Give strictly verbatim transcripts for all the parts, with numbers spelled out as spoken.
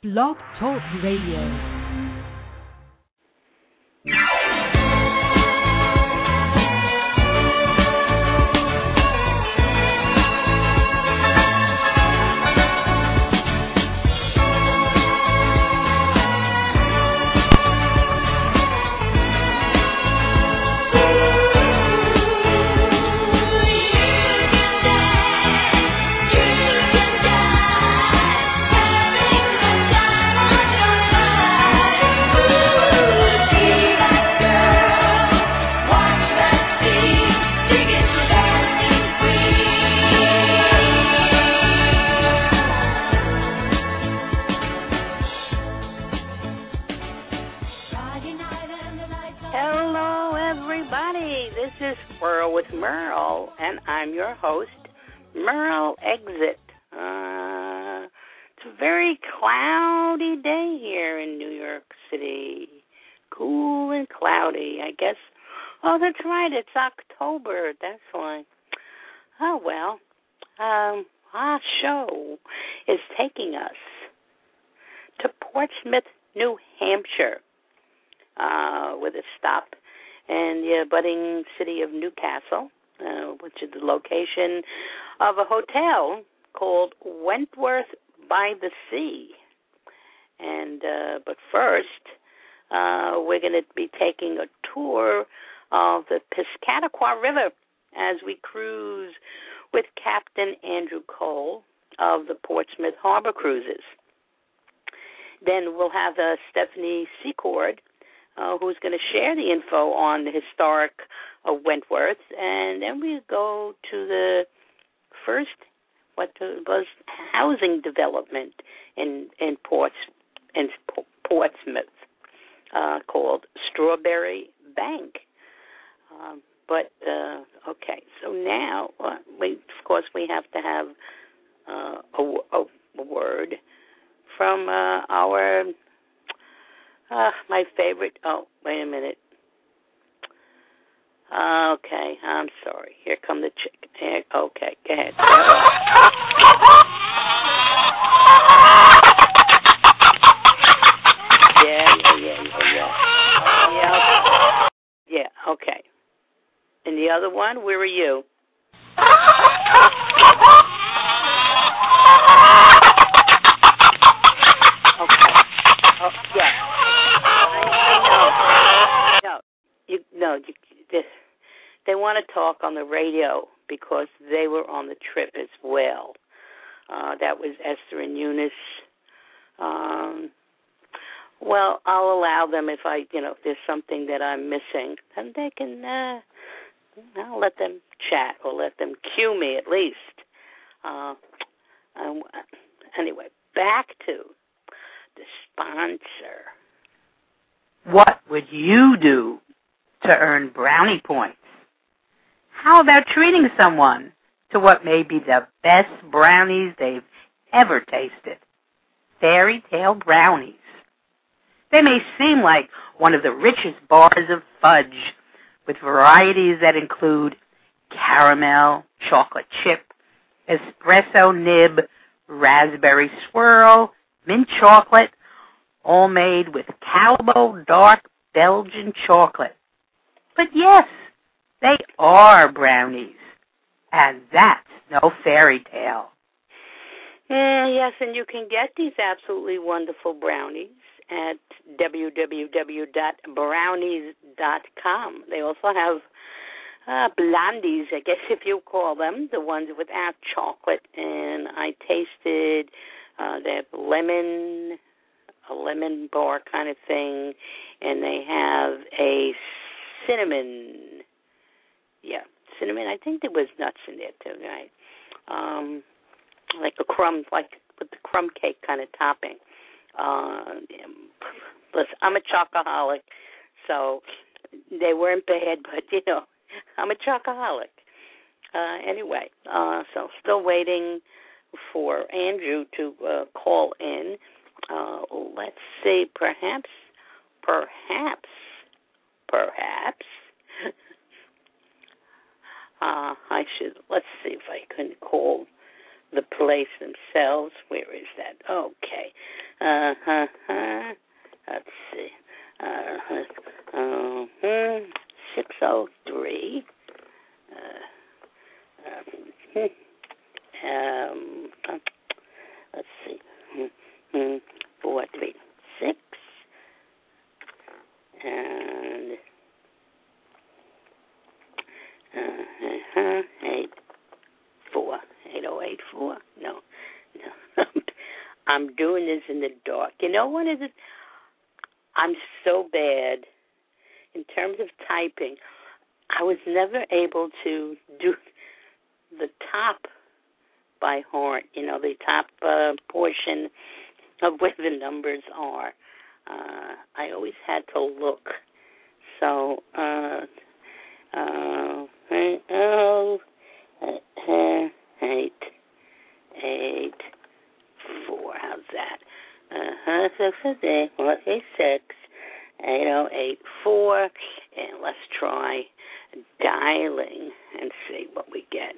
Blog Talk Radio. Oh, that's right. It's October. That's why. Oh, well. Um, our show is taking us to Portsmouth, New Hampshire, uh, with a stop in the budding city of Newcastle, uh, which is the location of a hotel called Wentworth by the Sea. And uh, but first, uh, we're going to be taking a tour of the Piscataqua River as we cruise with Captain Andrew Cole of the Portsmouth Harbor Cruises. Then we'll have uh, Stephanie Secord, uh, who's going to share the info on the historic uh, Wentworth, and then we go to the first what was housing development in in Ports in Portsmouth uh, called Strawberry Bank. Um, but, uh, okay, so now, uh, we, of course, we have to have uh, a, a, a word from uh, our, uh, my favorite, oh, wait a minute. Uh, okay, I'm sorry. Here come the chick. Here, okay, go ahead. yeah, yeah, yeah, yeah, yeah. Yeah, yeah, okay. And the other one, where are you? Okay. Oh, yeah. I, I know. No, you, no, you, they, they want to talk on the radio because they were on the trip as well. Uh, that was Esther and Eunice. Um, well, I'll allow them if I, you know, if there's something that I'm missing, then they can. Uh, I'll let them chat or let them cue me at least. Uh, um, anyway, back to the sponsor. What would you do to earn brownie points? How about treating someone to what may be the best brownies they've ever tasted? Fairy Tale Brownies. They may seem like one of the richest bars of fudge, with varieties that include caramel, chocolate chip, espresso nib, raspberry swirl, mint chocolate, all made with Calbo dark Belgian chocolate. But yes, they are brownies, and that's no fairy tale. Uh, yes, and you can get these absolutely wonderful brownies at w w w dot brownies dot com. They also have uh, blondies, I guess if you call them, the ones without chocolate. And I tasted uh, they have lemon, a lemon bar kind of thing, and they have a cinnamon. Yeah, cinnamon. I think there was nuts in there too, right? Um, like a crumb, like with the crumb cake kind of topping. Uh, listen, I'm a chocoholic, so they weren't bad, but, you know, I'm a chocoholic. Uh, anyway, uh, so still waiting for Andrew to uh, call in. Uh, let's see, perhaps, perhaps, perhaps, uh, I should, let's see if I can call the place themselves. Where is that? Okay. Uh-huh. Let's see. Uh-huh. Uh-huh. six oh three. Uh, um, um, let's see. Mm-hmm. four three six. And uh-huh. eight four. eight oh eight four. No. No. I'm doing this in the dark. You know what is it? I'm so bad in terms of typing. I was never able to do the top by heart, you know, the top uh, portion of where the numbers are. Uh, I always had to look. So, uh, uh, oh, uh, eight, eight, four. How's that? Uh-huh, six, six, six, eight, oh, eight, four, and let's try dialing and see what we get.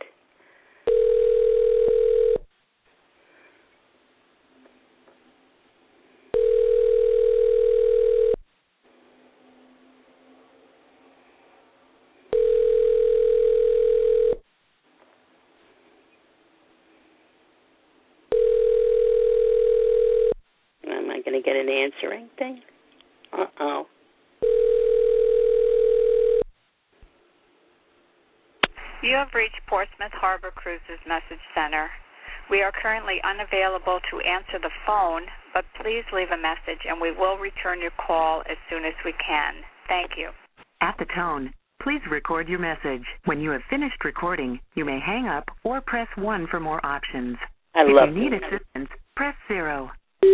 Am I going to get an answering thing? Uh-oh. You have reached Portsmouth Harbor Cruises Message Center. We are currently unavailable to answer the phone, but please leave a message and we will return your call as soon as we can. Thank you. At the tone, please record your message. When you have finished recording, you may hang up or press one for more options. I if love you need it. assistance, press zero.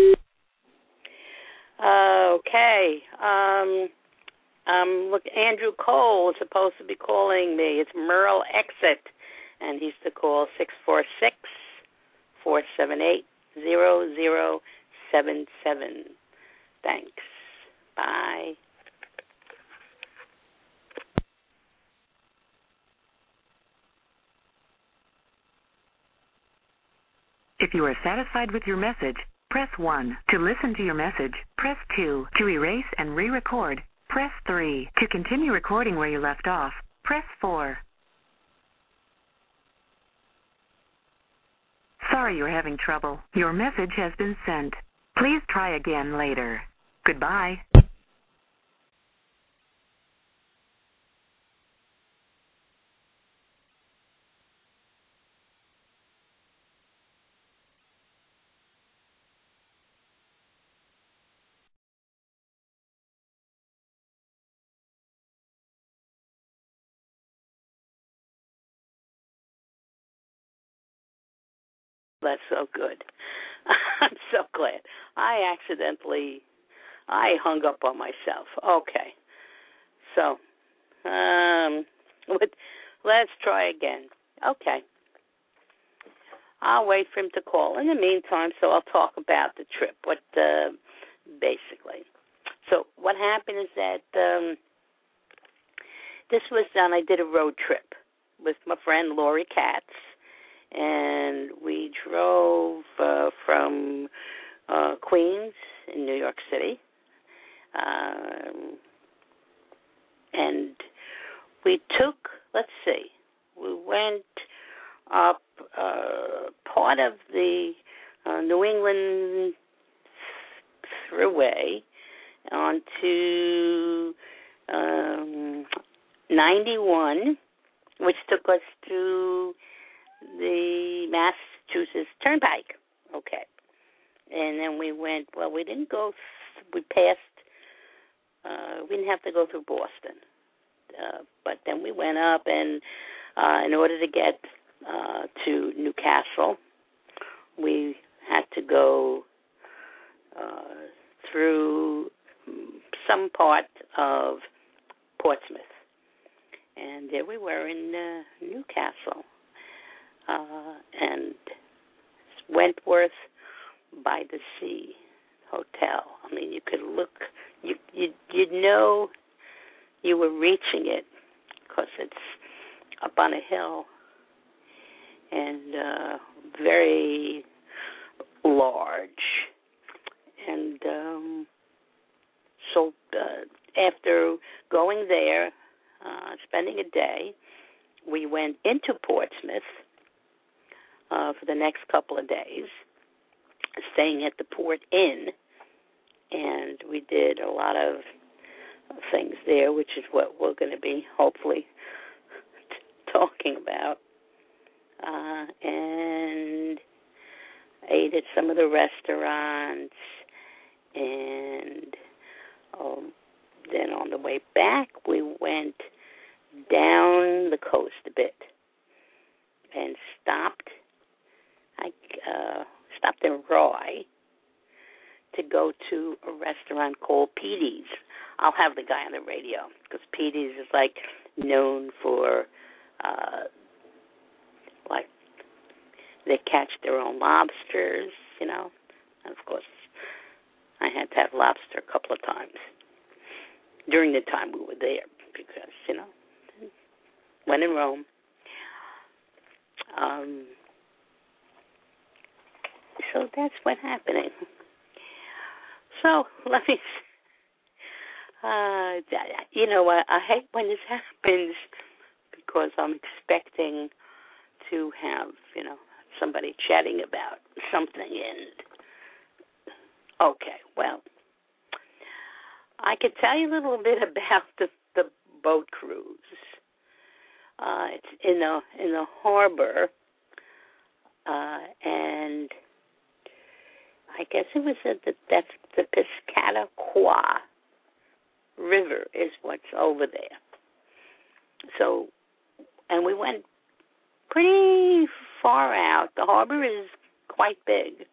Okay. Um, um, look, Andrew Cole is supposed to be calling me. It's Merle Exit, and he's to call six four six, four seven eight, zero zero seven seven. Thanks. Bye. If you are satisfied with your message, press one. To listen to your message, press two. To erase and re-record, press three. To continue recording where you left off, press four. Sorry you're having trouble. Your message has been sent. Please try again later. Goodbye. That's so good. I'm so glad. I accidentally, I hung up on myself. Okay. So, um, let's try again. Okay. I'll wait for him to call. In the meantime, so I'll talk about the trip. What, uh, basically. So what happened is that um, this was done. I did a road trip with my friend Lori Katz. And we drove uh, from uh, Queens in New York City. Um, and we took, let's see, we went up uh, part of the uh, New England Thruway onto um, ninety-one, which took us to the Massachusetts Turnpike. Okay. And then we went, well, we didn't go, we passed, uh, we didn't have to go through Boston. Uh, but then we went up, and uh, in order to get uh, to Newcastle, we had to go uh, through some part of Portsmouth. And there we were in uh, Newcastle. Uh, and Wentworth by the Sea Hotel. I mean, you could look, you you you'd know you were reaching it because it's up on a hill and uh, very large. after going there, uh, spending a day, we went into Portsmouth uh, for the next couple of days, staying at the Port Inn, and we did a lot of things there, which is what we're going to be hopefully t- talking about, uh, and ate at some of the restaurants, and um, then on the way back we went down the coast a bit and stopped. I uh, stopped in Roy to go to a restaurant called Petey's. I'll have the guy on the radio because Petey's is like known for uh, like they catch their own lobsters, you know. And of course, I had to have lobster a couple of times during the time we were there because, you know, when in Rome. Um, so that's what's happening. So let me, uh, you know, I, I hate when this happens because I'm expecting to have, you know, somebody chatting about something. And okay, well, I could tell you a little bit about the, the boat cruise. Uh, it's in the in the harbor, uh, and I guess it was at the that's the Piscataqua River is what's over there. So, and we went pretty far out. The harbor is quite big,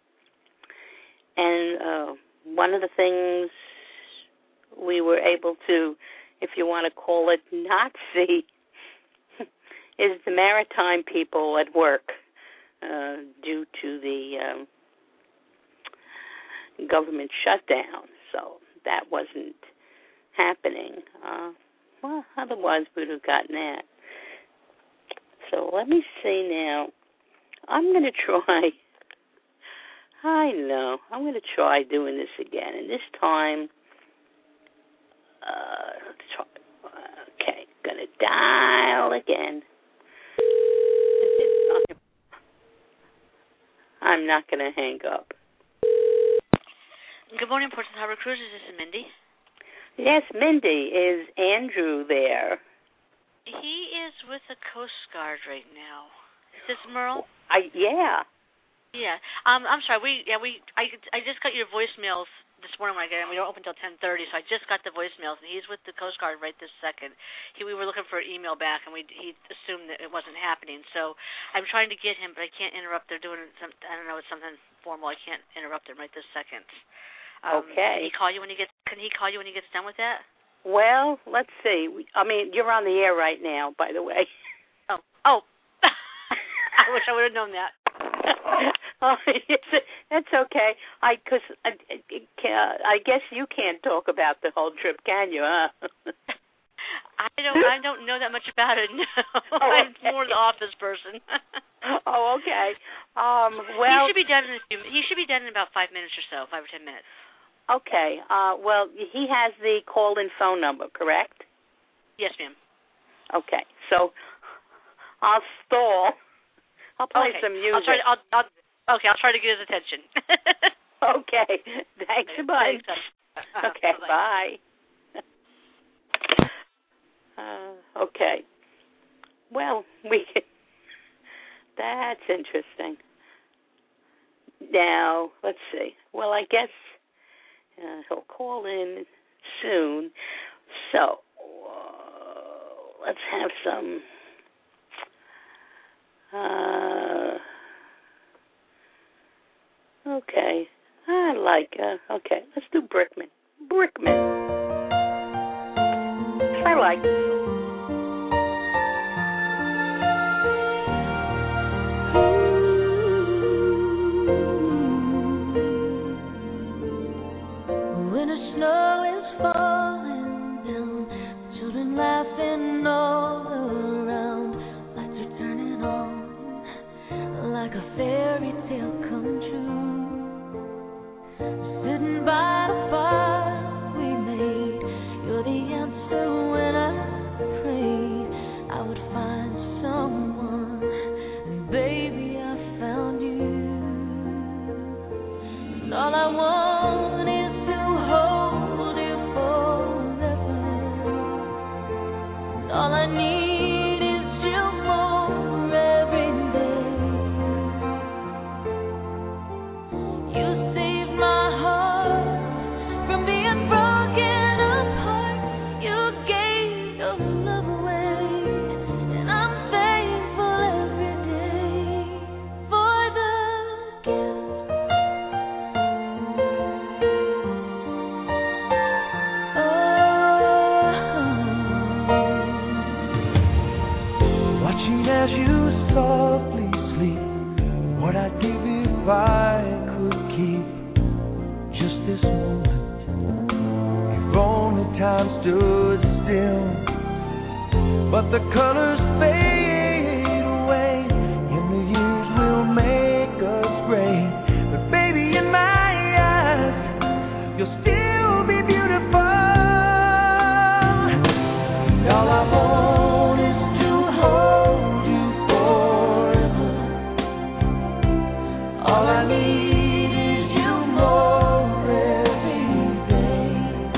and uh, one of the things we were able to, if you want to call it, not see, is the maritime people at work uh, due to the um, government shutdown. So that wasn't happening. Uh, well, otherwise we would have gotten that. So let me see now. I'm going to try. I know. I'm going to try doing this again. And this time, uh, let's try. Okay, going to dial again. I'm not going to hang up. Good morning, Portsmouth Harbor Cruises. This is Mindy. Yes, Mindy. Is Andrew there? He is with the Coast Guard right now. Is this Merle? I yeah. Yeah. Um, I'm sorry. We yeah we I I just got your voicemails this morning when I got in. We don't open until ten thirty, so I just got the voicemails, and he's with the Coast Guard right this second. He, we were looking for an email back, and we he assumed that it wasn't happening. So I'm trying to get him, but I can't interrupt. They're doing some, I don't know, it's something formal. I can't interrupt him right this second. Um, okay. Can he call you when he gets? Can he call you when he gets done with that? Well, let's see. I mean, you're on the air right now, by the way. Oh, oh. I wish I would have known that. Oh, it's, that's okay. I, cause I, I guess you can't talk about the whole trip, can you? Huh? I don't. I don't know that much about it. No, oh, okay. I'm more the office person. Oh, okay. Um, well, he should be done in a few. He should be done in about five minutes or so, five or ten minutes. Okay. Uh, well, he has the call-in phone number, correct? Yes, ma'am. Okay. So I'll stall. I'll play okay. some music. I'll try. To, I'll, I'll, okay, I'll try to get his attention. Okay. Thanks a bunch. Thanks. Okay. Bye. Bye. Uh, okay. Well, we. That's interesting. Now, let's see. Well, I guess uh, he'll call in soon. So uh, let's have some. Uh, okay. I like. Uh, okay, let's do Brickman. Brickman. I like. Laughing all around, lights are turning on, like a fairy tale come true. Sitting by the fire we made, all I want is to hold you forever. All I need is you more every day. You saved my heart from being broken apart. You gave your love away, and I'm thankful every day for the gift. As you softly sleep, what I'd give if I could keep just this moment. If only time stood still, but the colors fade away, and the years will make us gray. But baby, in my eyes, you'll still be beautiful. All I want is to hold you. All I need is you more every day.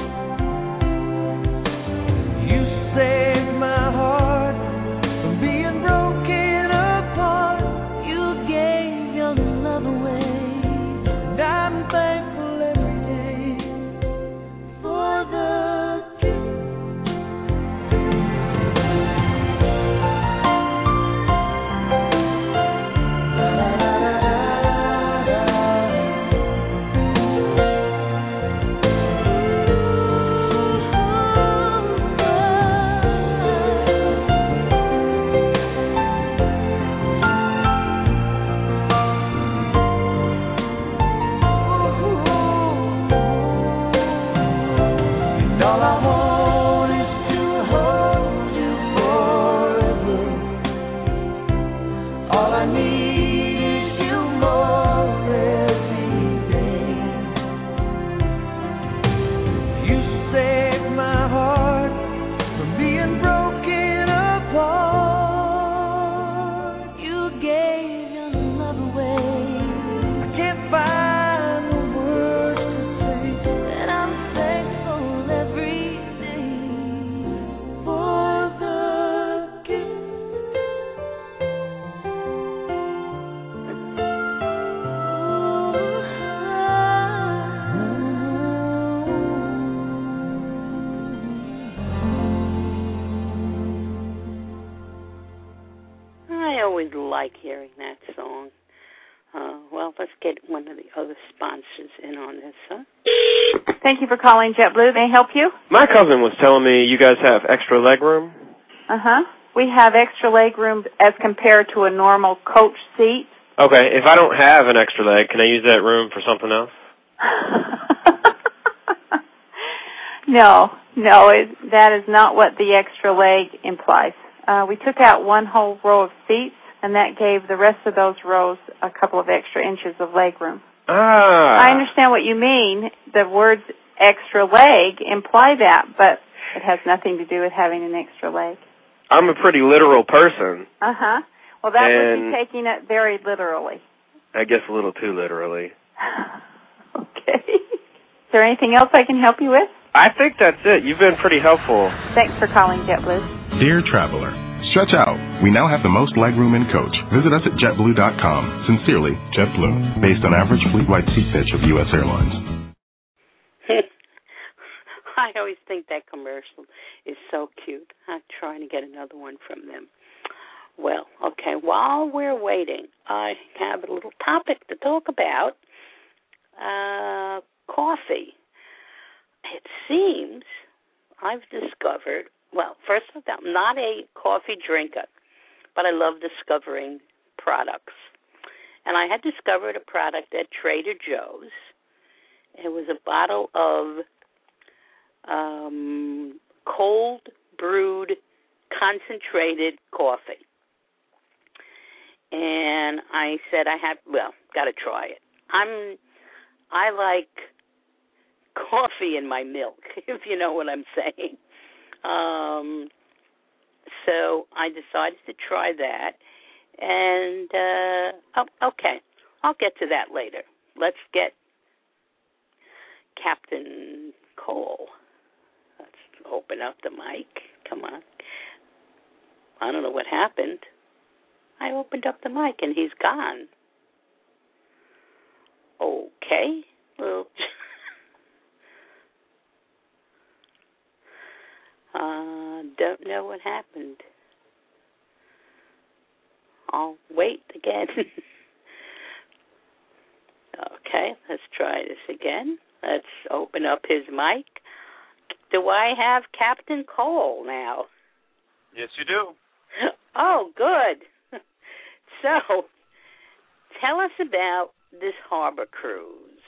You saved my heart from being broken apart. You gave your love away, and I'm thankful every day for the gift. All I want is to hold you forever. All I need is you more every day. You saved my heart from being broken apart. You gave your love away. I can't find the words to say that I'm thankful every day for the gift. I always like hearing that song. Uh, well, let's get one of the other sponsors in on this, huh? Thank you for calling JetBlue. May I help you? My cousin was telling me you guys have extra leg room. Uh-huh. We have extra leg room as compared to a normal coach seat. Okay, if I don't have an extra leg, can I use that room for something else? No, no, it, that is not what the extra leg implies. Uh, we took out one whole row of seats, and that gave the rest of those rows a couple of extra inches of leg room. Ah. I understand what you mean. The words extra leg imply that, but it has nothing to do with having an extra leg. I'm a pretty literal person. Uh-huh. Well, that and would be taking it very literally. I guess a little too literally. Okay. Is there anything else I can help you with? I think that's it. You've been pretty helpful. Thanks for calling JetBlue. Dear traveler, stretch out. We now have the most legroom in coach. Visit us at jet blue dot com. Sincerely, JetBlue. Based on average fleet-wide seat pitch of U S Airlines. I always think that commercial is so cute. I'm trying to get another one from them. Well, okay, while we're waiting, I have a little topic to talk about. Uh, coffee. It seems I've discovered, well, first of all, I'm not a coffee drinker, but I love discovering products. And I had discovered a product at Trader Joe's. It was a bottle of um, cold brewed concentrated coffee. And I said, I have, well, got to try it. I'm, I like coffee in my milk, if you know what I'm saying. Um, so I decided to try that. And, uh, oh, okay, I'll get to that later. Let's get Captain Cole. Let's open up the mic. Come on. I don't know what happened. I opened up the mic and he's gone. Okay. Well, uh, don't know what happened. I'll wait again. Okay, let's try this again. Let's open up his mic. Do I have Captain Cole now? Yes, you do. Oh, good. So, tell us about this harbor cruise.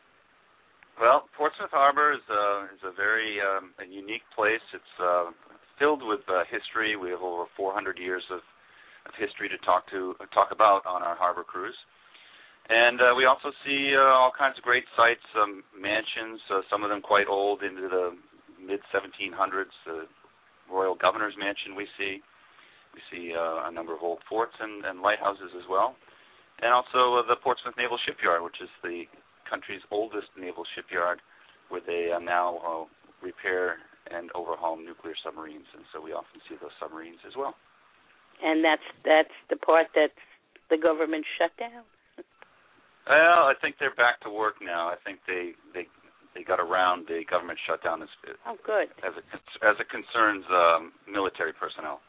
Well, Portsmouth Harbor is a, is a very um, a unique place. It's uh, filled with uh, history. We have over four hundred years of, of history to talk to uh, talk about on our harbor cruise. And uh, we also see uh, all kinds of great sites, um, mansions, uh, some of them quite old, into the mid seventeen hundreds. The Royal Governor's Mansion we see. We see uh, a number of old forts and, and lighthouses as well. And also uh, the Portsmouth Naval Shipyard, which is the country's oldest naval shipyard, where they uh, now uh, repair and overhaul nuclear submarines. And so we often see those submarines as well. And that's that's the part that the government shut down? Well, I think they're back to work now. I think they they, they got around the government shutdown as oh, good. as it as it concerns um, military personnel.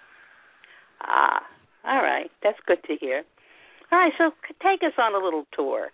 Ah, all right. That's good to hear. All right, so take us on a little tour.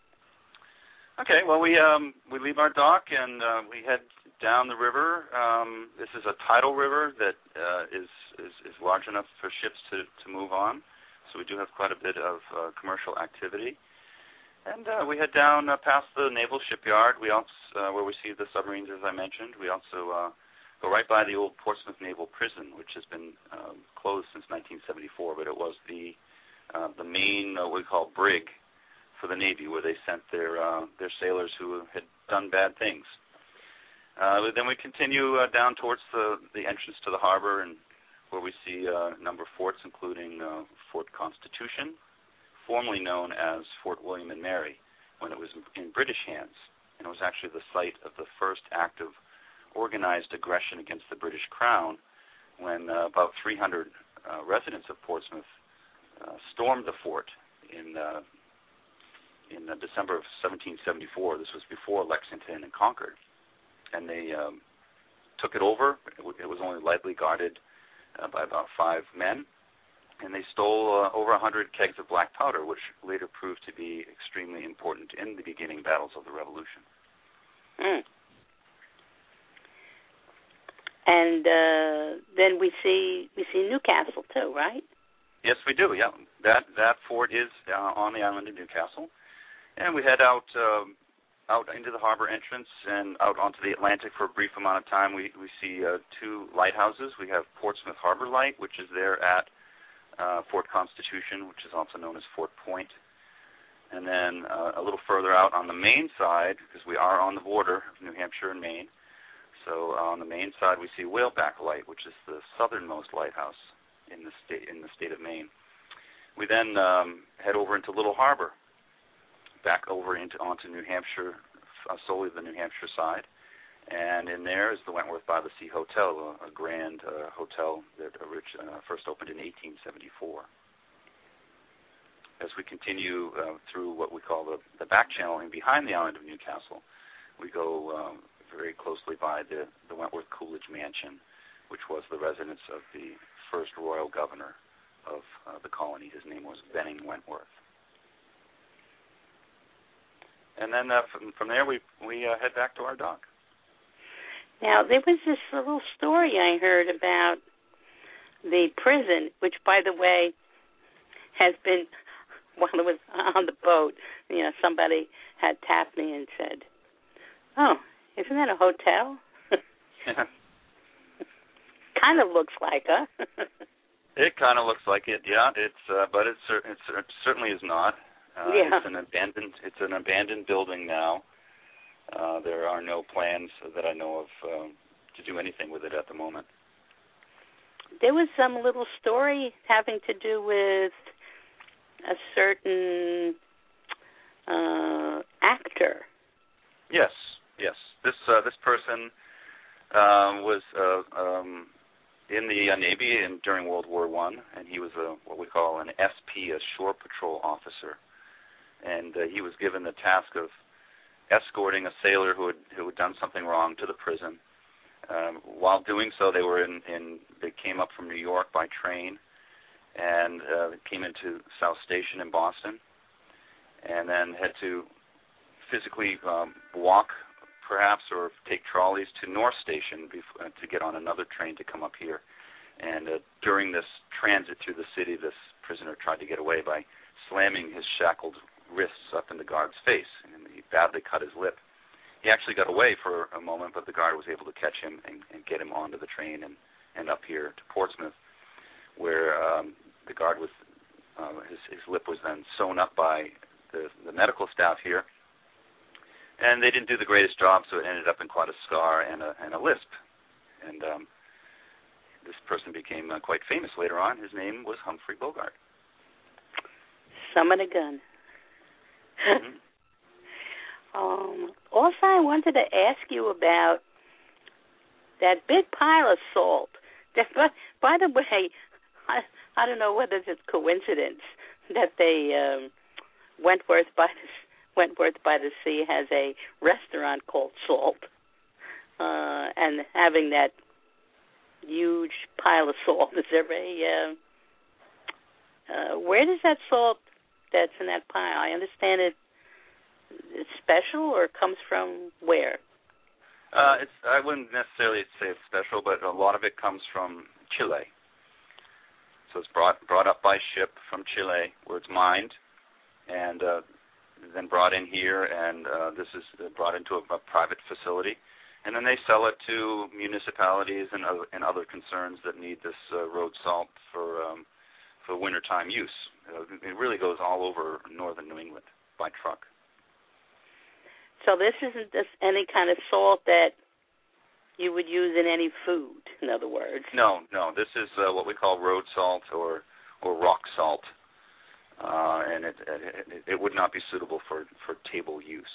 Okay. Well, we um we leave our dock and uh, we head down the river. Um, this is a tidal river that uh, is, is is large enough for ships to to move on. So we do have quite a bit of uh, commercial activity. And uh, we head down uh, past the naval shipyard, we also, uh, where we see the submarines, as I mentioned. We also uh, go right by the old Portsmouth Naval Prison, which has been um, closed since nineteen seventy-four, but it was the uh, the main, uh, what we call, brig for the Navy, where they sent their uh, their sailors who had done bad things. Uh, then we continue uh, down towards the, the entrance to the harbor, and where we see uh, a number of forts, including uh, Fort Constitution, formerly known as Fort William and Mary, when it was in British hands. And it was actually the site of the first act of organized aggression against the British Crown, when uh, about three hundred uh, residents of Portsmouth uh, stormed the fort in uh, in uh, December of seventeen seventy-four. This was before Lexington and Concord. And they um, took it over. It, w- it was only lightly guarded uh, by about five men. And they stole uh, over one hundred kegs of black powder, which later proved to be extremely important in the beginning battles of the Revolution. Mm. And uh, then we see we see Newcastle too, right? Yes, we do. Yeah, that that fort is uh, on the island of Newcastle, and we head out uh, out into the harbor entrance and out onto the Atlantic for a brief amount of time. We we see uh, two lighthouses. We have Portsmouth Harbor Light, which is there at Uh, Fort Constitution, which is also known as Fort Point. And then uh, a little further out on the Maine side, because we are on the border of New Hampshire and Maine, so uh, on the Maine side we see Whaleback Light, which is the southernmost lighthouse in the state in the state of Maine. We then um, head over into Little Harbor, back over into onto New Hampshire, uh, solely the New Hampshire side. And in there is the Wentworth by the Sea Hotel, a, a grand uh, hotel that orig- uh, first opened in eighteen seventy-four. As we continue uh, through what we call the, the back channel and behind the island of Newcastle, we go um, very closely by the, the Wentworth Coolidge Mansion, which was the residence of the first royal governor of uh, the colony. His name was Benning Wentworth. And then uh, from, from there we, we uh, head back to our dock. Now, there was this little story I heard about the prison, which, by the way, has been, while I was on the boat, you know, somebody had tapped me and said, oh, isn't that a hotel? Kind of looks like, huh? It kind of looks like it, yeah. It's, uh, but it's, it's, it certainly is not. Uh, yeah. It's an abandoned, it's an abandoned building now. Uh, there are no plans that I know of um, to do anything with it at the moment. There was some little story having to do with a certain uh, actor. Yes, uh, this person uh, was uh, um, in the uh, Navy in, during World War One, and he was a, what we call an S P, a Shore Patrol Officer. And uh, he was given the task of escorting a sailor who had, who had done something wrong to the prison. Um, while doing so, they were in, in, they came up from New York by train, and uh, came into South Station in Boston, and then had to physically um, walk, perhaps, or take trolleys to North Station before, uh, to get on another train to come up here. And uh, during this transit through the city, this prisoner tried to get away by slamming his shackled wrists up in the guard's face, and he badly cut his lip. He actually got away for a moment, but the guard was able to catch him and, and get him onto the train and, and up here to Portsmouth, where um, the guard was, uh, his, his lip was then sewn up by the, the medical staff here, and they didn't do the greatest job, so it ended up in quite a scar and a, and a lisp. And um, this person became uh, quite famous later on. His name was Humphrey Bogart. Summon a gun. Mm-hmm. um, also, I wanted to ask you about that big pile of salt. That, by, by the way, I, I don't know whether it's coincidence that they um, Wentworth by the Wentworth by the Sea has a restaurant called Salt, uh, and having that huge pile of salt. Is there a uh, uh, where does that salt that's in that pile? I understand it. It's special, or comes from where? Uh, it's I wouldn't necessarily say it's special, but a lot of it comes from Chile. So it's brought brought up by ship from Chile, where it's mined, and uh, then brought in here, and uh, this is brought into a, a private facility, and then they sell it to municipalities and other, and other concerns that need this uh, road salt for um, for wintertime use. Uh, it really goes all over northern New England by truck. So this isn't this any kind of salt that you would use in any food, in other words? No, no. This is uh, what we call road salt or or rock salt, uh, and it, it it would not be suitable for, for table use.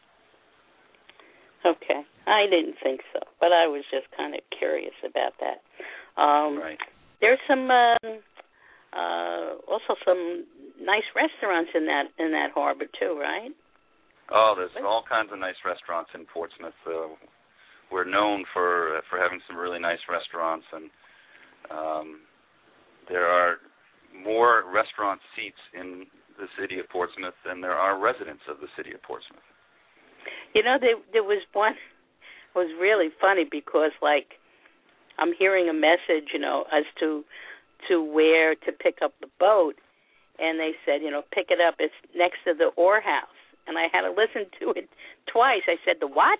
Okay, I didn't think so, but I was just kind of curious about that. Um, right. There's some um, uh, also some nice restaurants in that in that harbor too, right? Oh, there's all kinds of nice restaurants in Portsmouth. Uh, we're known for uh, for having some really nice restaurants, and um, there are more restaurant seats in the city of Portsmouth than there are residents of the city of Portsmouth. You know, there, there was one. It was really funny because, like, I'm hearing a message, you know, as to to where to pick up the boat, and they said, you know, pick it up. It's next to the Ore House. And I had to listen to it twice. I said, the what?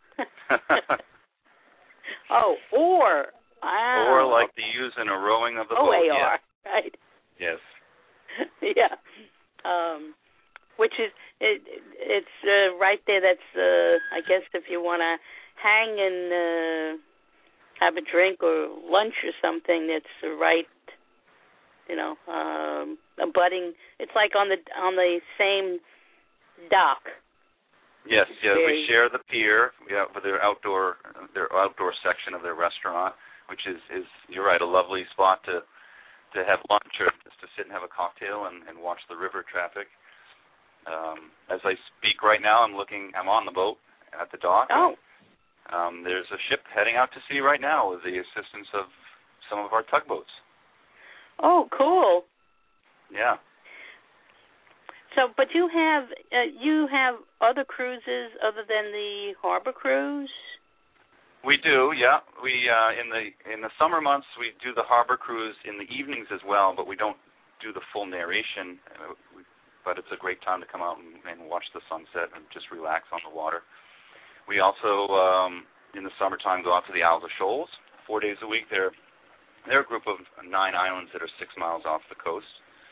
oh, or. Wow. Or like the use in a rowing of the O boat. A R, yeah. right? Yes. yeah. Um, which is, it, it's uh, right there. That's, uh, I guess, if you want to hang and uh, have a drink or lunch or something, it's right, you know, um, abutting. It's like on the on the same dock. Yes, yeah, Very... we share the pier, yeah, with their outdoor their outdoor section of their restaurant, which is, is you're right, a lovely spot to to have lunch or just to sit and have a cocktail and, and watch the river traffic. Um, as I speak right now, I'm looking, I'm on the boat at the dock. Oh. And, um, there's a ship heading out to sea right now with the assistance of some of our tugboats. Oh, cool. Yeah. So, but you have uh, you have other cruises other than the harbor cruise? We do, yeah. We uh, in the in the summer months we do the harbor cruise in the evenings as well, but we don't do the full narration. Uh, we, but it's a great time to come out and, and watch the sunset and just relax on the water. We also um, in the summertime go out to the Isles of Shoals four days a week. They're they're a group of nine islands that are six miles off the coast.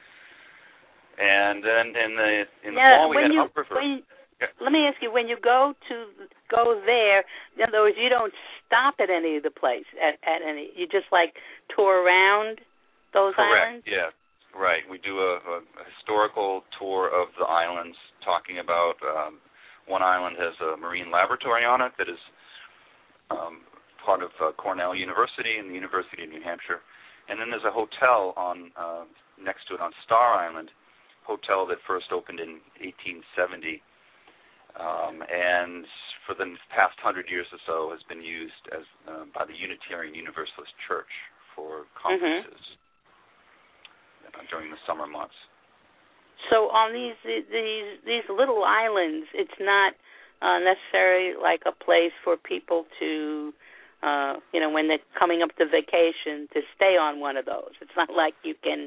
And then in the in the now, fall we when had you, upriver. When, yeah. Let me ask you: when you go to go there, in other words, you don't stop at any of the place at, at any. You just like tour around those Correct. islands. Yeah. Right. We do a, a, a historical tour of the islands, talking about um, one island has a marine laboratory on it that is um, part of uh, Cornell University and the University of New Hampshire. And then there's a hotel on uh, next to it on Star Island, hotel that first opened in eighteen seventy, um, and for the past hundred years or so has been used as uh, by the Unitarian Universalist Church for conferences mm-hmm. uh, during the summer months. So on these these these little islands, it's not uh, necessarily like a place for people to, uh, you know, when they're coming up to vacation, to stay on one of those. It's not like you can,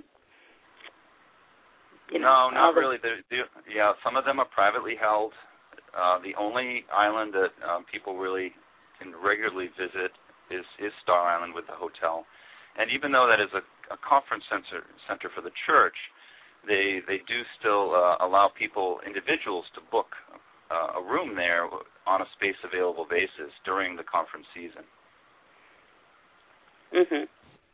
you know. No, not the... really. They're, they're, yeah, some of them are privately held. Uh, the only island that um, people really can regularly visit is, is Star Island with the hotel. And even though that is a, a conference center, center for the church, they they do still uh, allow people, individuals, to book uh, a room there on a space available basis during the conference season. Mhm.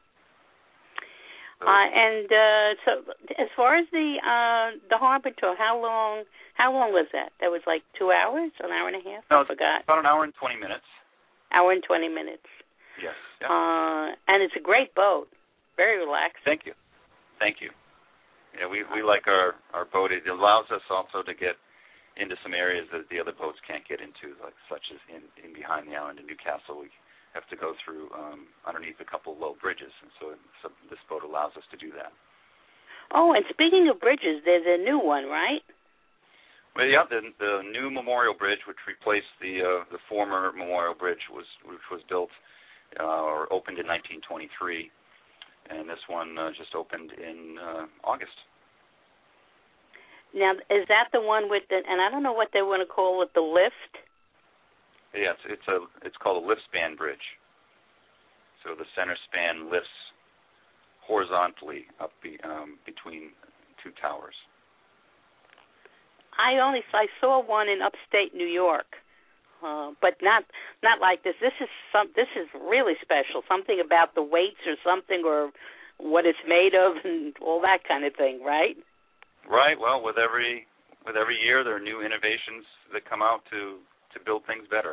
So, uh, and uh, so, as far as the uh, the harbor tour, how long how long was that? That was like two hours, an hour and a half. No, I forgot. About an hour and twenty minutes. Hour and twenty minutes. Yes. Yeah. Uh, and it's a great boat. Very relaxed. Thank you. Thank you. Yeah, we we like our, our boat. It allows us also to get into some areas that the other boats can't get into, like such as in, in behind the island in Newcastle. We have to go through um, underneath a couple of low bridges, and so, so this boat allows us to do that. Oh, and speaking of bridges, there's a new one, right? Well, yeah, the the new Memorial Bridge, which replaced the uh, the former Memorial Bridge, was which was built uh, or opened in nineteen twenty-three. And this one uh, just opened in uh, August. Now, is that the one with the, and I don't know what they want to call it, the lift? Yeah, it's, it's, a, it's called a lift span bridge. So the center span lifts horizontally up be, um, between two towers. I only, I saw one in upstate New York. Uh, but not not like this. This is some. This is really special. Something about the weights or something, or what it's made of, and all that kind of thing, right? Right. Well, with every with every year, there are new innovations that come out to, to build things better.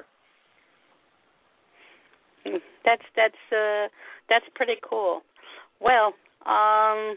That's that's uh, that's pretty cool. Well, um,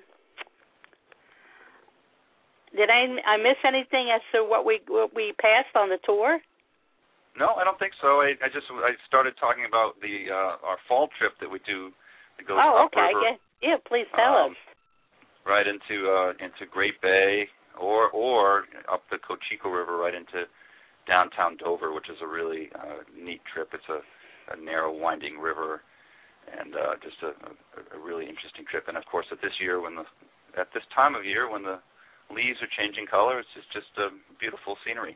did I I miss anything as to what we what we passed on the tour? No, I don't think so. I, I just I started talking about the uh, our fall trip that we do. That goes oh, up okay. river, yeah, yeah. Please tell um, us. Right into uh, into Great Bay, or or up the Cocheco River, right into downtown Dover, which is a really uh, neat trip. It's a, a narrow, winding river, and uh, just a, a, a really interesting trip. And of course, at this year, when the at this time of year, when the leaves are changing color, it's just, just a beautiful scenery.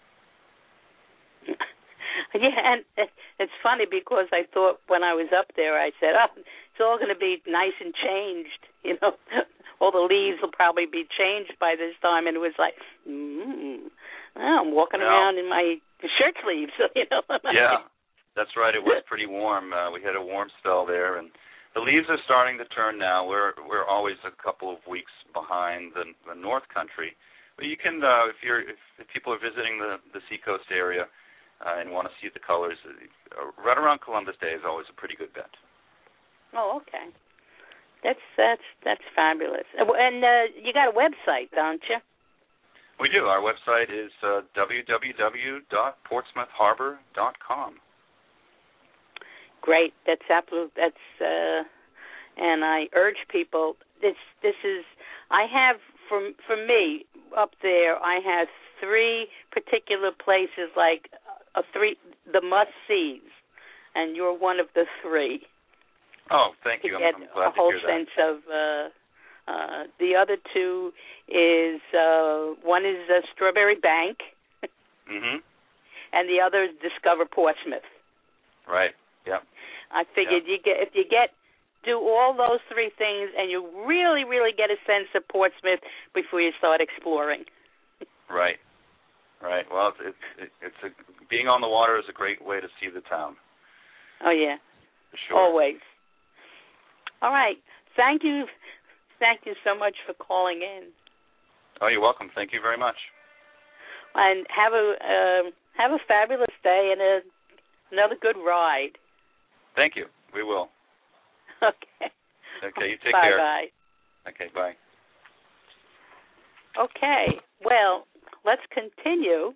Yeah, and it's funny because I thought when I was up there, I said, oh, it's all going to be nice and changed, you know. All the leaves will probably be changed by this time. And it was like, mm, oh, I'm walking no. around in my shirt sleeves, you know. Yeah, that's right. It was pretty warm. Uh, we had a warm spell there, and the leaves are starting to turn now. We're we're always a couple of weeks behind the, the North Country. But you can, uh, if you're if, if people are visiting the, the Seacoast area, Uh, and want to see the colors, uh, right around Columbus Day is always a pretty good bet. Oh, okay. That's that's that's fabulous. And uh, you got a website, don't you? We do. Our website is uh, w w w dot portsmouth harbor dot com. Great. That's absolute. That's uh, and I urge people. This this is. I have for for me up there. I have three particular places like. A three, the must-sees, and you're one of the three. Oh, thank you. To I'm, get I'm glad a whole to hear that. sense of. Uh, uh, the other two is uh, one is uh, Strawberry Bank, mm-hmm. and the other is Discover Portsmouth. Right. Yeah. I figured yeah. you get if you get do all those three things, and you really, really get a sense of Portsmouth before you start exploring. Right. Right. Well, it's it's, it's a, being on the water is a great way to see the town. Oh yeah. For sure. Always. All right. Thank you. Thank you so much for calling in. Oh, you're welcome. Thank you very much. And have a uh, have a fabulous day and a Another good ride. Thank you. We will. Okay. Okay, you take bye, care. Bye-bye. Okay, bye. Okay, well, let's continue.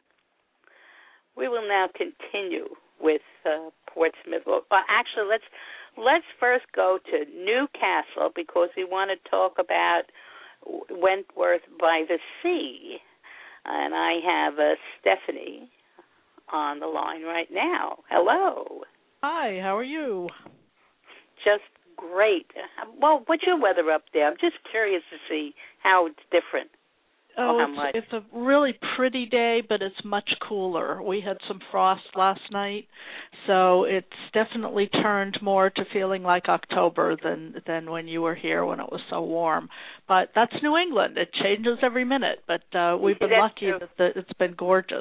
We will now continue with uh, Portsmouth. Well, actually, let's let's first go to Newcastle because we want to talk about Wentworth by the Sea. And I have uh, Stephanie on the line right now. Hello. Hi, how are you? Just great. Well, what's your weather up there? I'm just curious to see how it's different. Oh, how much. It's, it's a really pretty day, but it's much cooler. We had some frost last night, so it's definitely turned more to feeling like October than than when you were here when it was so warm. But that's New England. It changes every minute, but uh, we've been That's lucky true. that the, it's been gorgeous.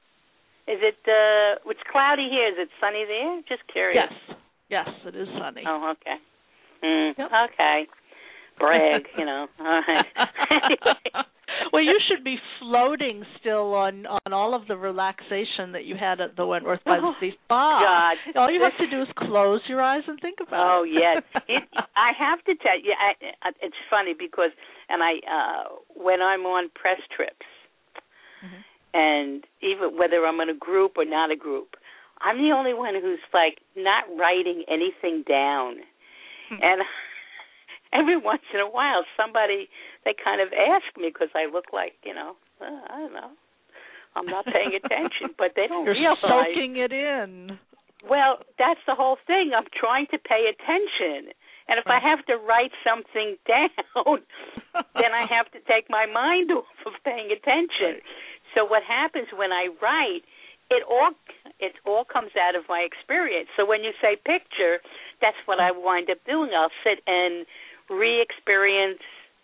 Is it, uh, it's cloudy here. Is it sunny there? Just curious. Yes. Yes, it is sunny. Oh, okay. Mm, yep. Okay. Brag, you know. All right. Anyway. Well, you should be floating still on, on all of the relaxation that you had at the Wentworth by the Sea Spa. God. All you have to do is close your eyes and think about oh, it. Oh, yes. It, I have to tell you, I, I, it's funny because, and I, uh, when I'm on press trips, mm-hmm. and even whether I'm in a group or not a group, I'm the only one who's, like, not writing anything down. Hmm. And every once in a while, somebody, they kind of ask me because I look like, you know, uh, I don't know, I'm not paying attention, but they don't You're realize. soaking it in. Well, that's the whole thing. I'm trying to pay attention. And if I have to write something down, then I have to take my mind off of paying attention. So what happens when I write, it all it all comes out of my experience. So when you say picture, that's what I wind up doing. I'll sit and re-experience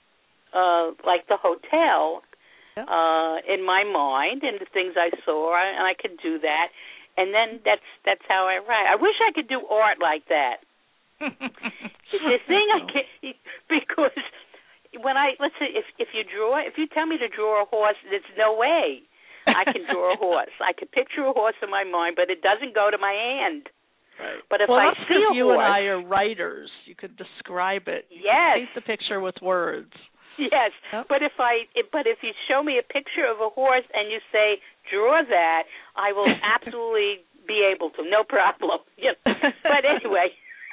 uh, like the hotel yeah. uh, in my mind and the things I saw, and I can do that. And then that's that's how I write. I wish I could do art like that. The thing I can, because when I let's say if if you draw, if you tell me to draw a horse, there's no way I can draw a horse. I can picture a horse in my mind, but it doesn't go to my hand. Right. But if well, I that's see a you horse, and I are writers. You could describe it. You yes. Paint the picture with words. Yes, yep. but if I, if, but if you show me a picture of a horse and you say draw that, I will absolutely be able to, no problem. You know? But anyway,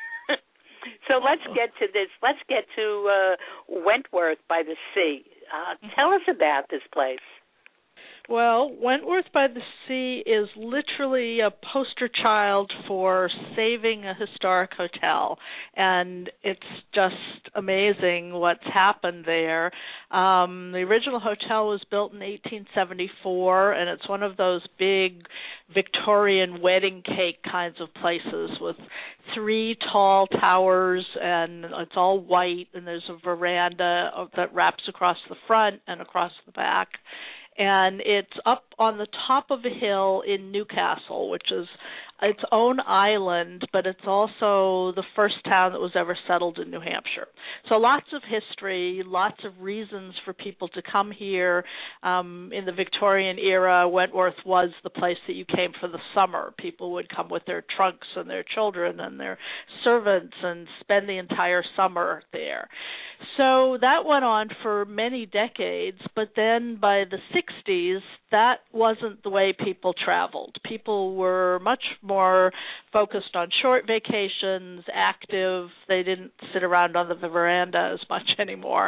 so let's get to this. Let's get to uh, Wentworth by the Sea. Uh, tell us about this place. Well, Wentworth by the Sea is literally a poster child for saving a historic hotel, and it's just amazing what's happened there. Um, the original hotel was built in eighteen seventy-four, and it's one of those big Victorian wedding cake kinds of places with three tall towers, and it's all white, and there's a veranda that wraps across the front and across the back. And it's up on the top of a hill in Newcastle, which is its own island, but it's also the first town that was ever settled in New Hampshire. So lots of history, lots of reasons for people to come here. Um, in the Victorian era, Wentworth was the place that you came for the summer. People would come with their trunks and their children and their servants and spend the entire summer there. So that went on for many decades, but then by the sixties, that wasn't the way people traveled. People were much more focused on short vacations, active. They didn't sit around on the veranda as much anymore.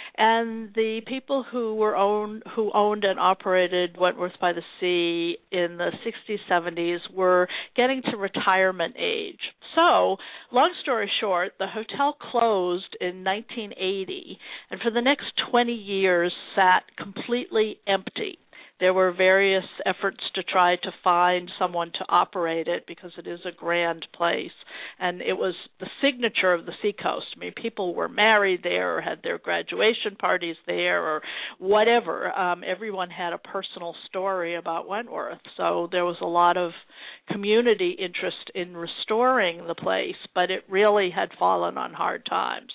And the people who were owned, who owned and operated Wentworth by the Sea in the sixties, seventies were getting to retirement age. So, long story short, the hotel closed in nineteen eighty, and for the next twenty years sat completely empty. There were various efforts to try to find someone to operate it because it is a grand place, and it was the signature of the seacoast. I mean, people were married there or had their graduation parties there or whatever. Um, everyone had a personal story about Wentworth, so there was a lot of community interest in restoring the place, but it really had fallen on hard times.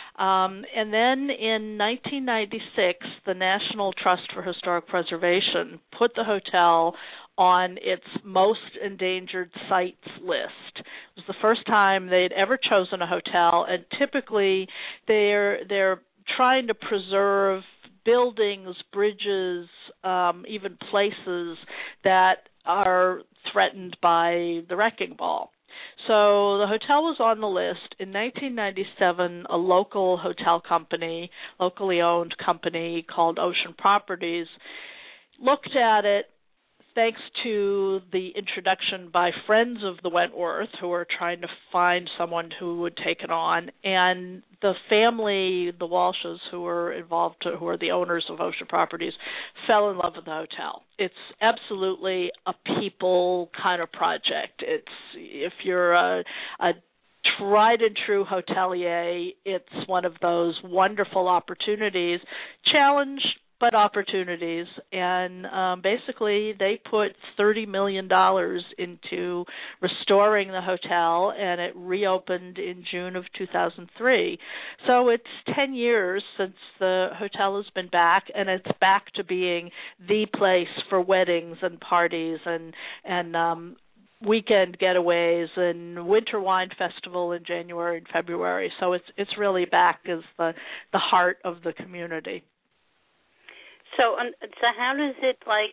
Um, and then in nineteen ninety-six, the National Trust for Historic Preservation put the hotel on its most endangered sites list. It was the first time they'd ever chosen a hotel, and typically they're they're trying to preserve buildings, bridges, um, even places that are threatened by the wrecking ball. So the hotel was on the list. In nineteen ninety-seven, a local hotel company, locally owned company called Ocean Properties, looked at it thanks to the introduction by friends of the Wentworth who were trying to find someone who would take it on, and the family, the Walshes, who were involved, who are the owners of Ocean Properties, fell in love with the hotel. It's absolutely a people kind of project. It's, if you're a, a tried and true hotelier, it's one of those wonderful opportunities, challenged but opportunities, and um, basically they put thirty million dollars into restoring the hotel, and it reopened in June of two thousand three. So it's ten years since the hotel has been back, and it's back to being the place for weddings and parties and and um, weekend getaways and winter wine festival in January and February. So it's it's really back as the the heart of the community. So, um, so how does it, like,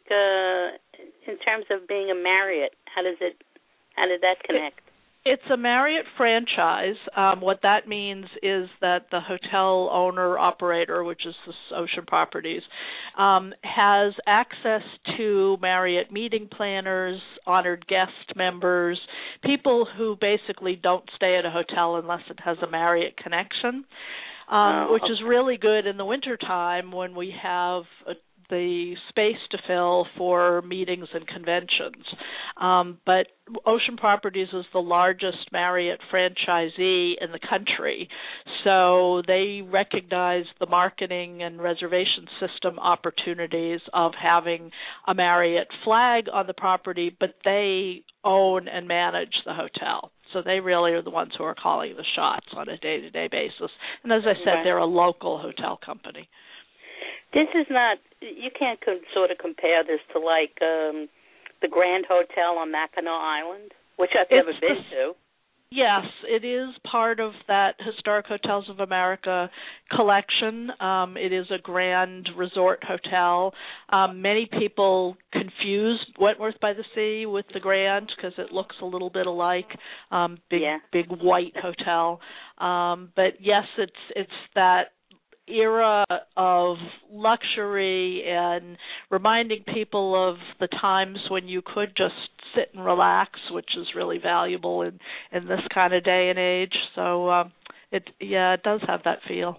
uh, in terms of being a Marriott, how does it, how did that connect? It, it's a Marriott franchise. Um, what that means is that the hotel owner operator, which is this Ocean Properties, um, has access to Marriott meeting planners, honored guest members, people who basically don't stay at a hotel unless it has a Marriott connection. Um, oh, which okay. is really good in the wintertime when we have a, the space to fill for meetings and conventions. Um, but Ocean Properties is the largest Marriott franchisee in the country, so they recognize the marketing and reservation system opportunities of having a Marriott flag on the property, but they own and manage the hotel. So they really are the ones who are calling the shots on a day-to-day basis. And as I said, right. they're a local hotel company. This is not, you can't co- sort of compare this to like um, the Grand Hotel on Mackinac Island, which I've It's never been the, to. Yes, it is part of that Historic Hotels of America collection. Um, it is a grand resort hotel. Um, many people confuse Wentworth by the Sea with the Grand because it looks a little bit alike. Um, big, yeah. big white hotel. Um, but yes, it's it's that era of luxury and reminding people of the times when you could just sit and relax, which is really valuable in, in this kind of day and age. So um, it yeah, it does have that feel.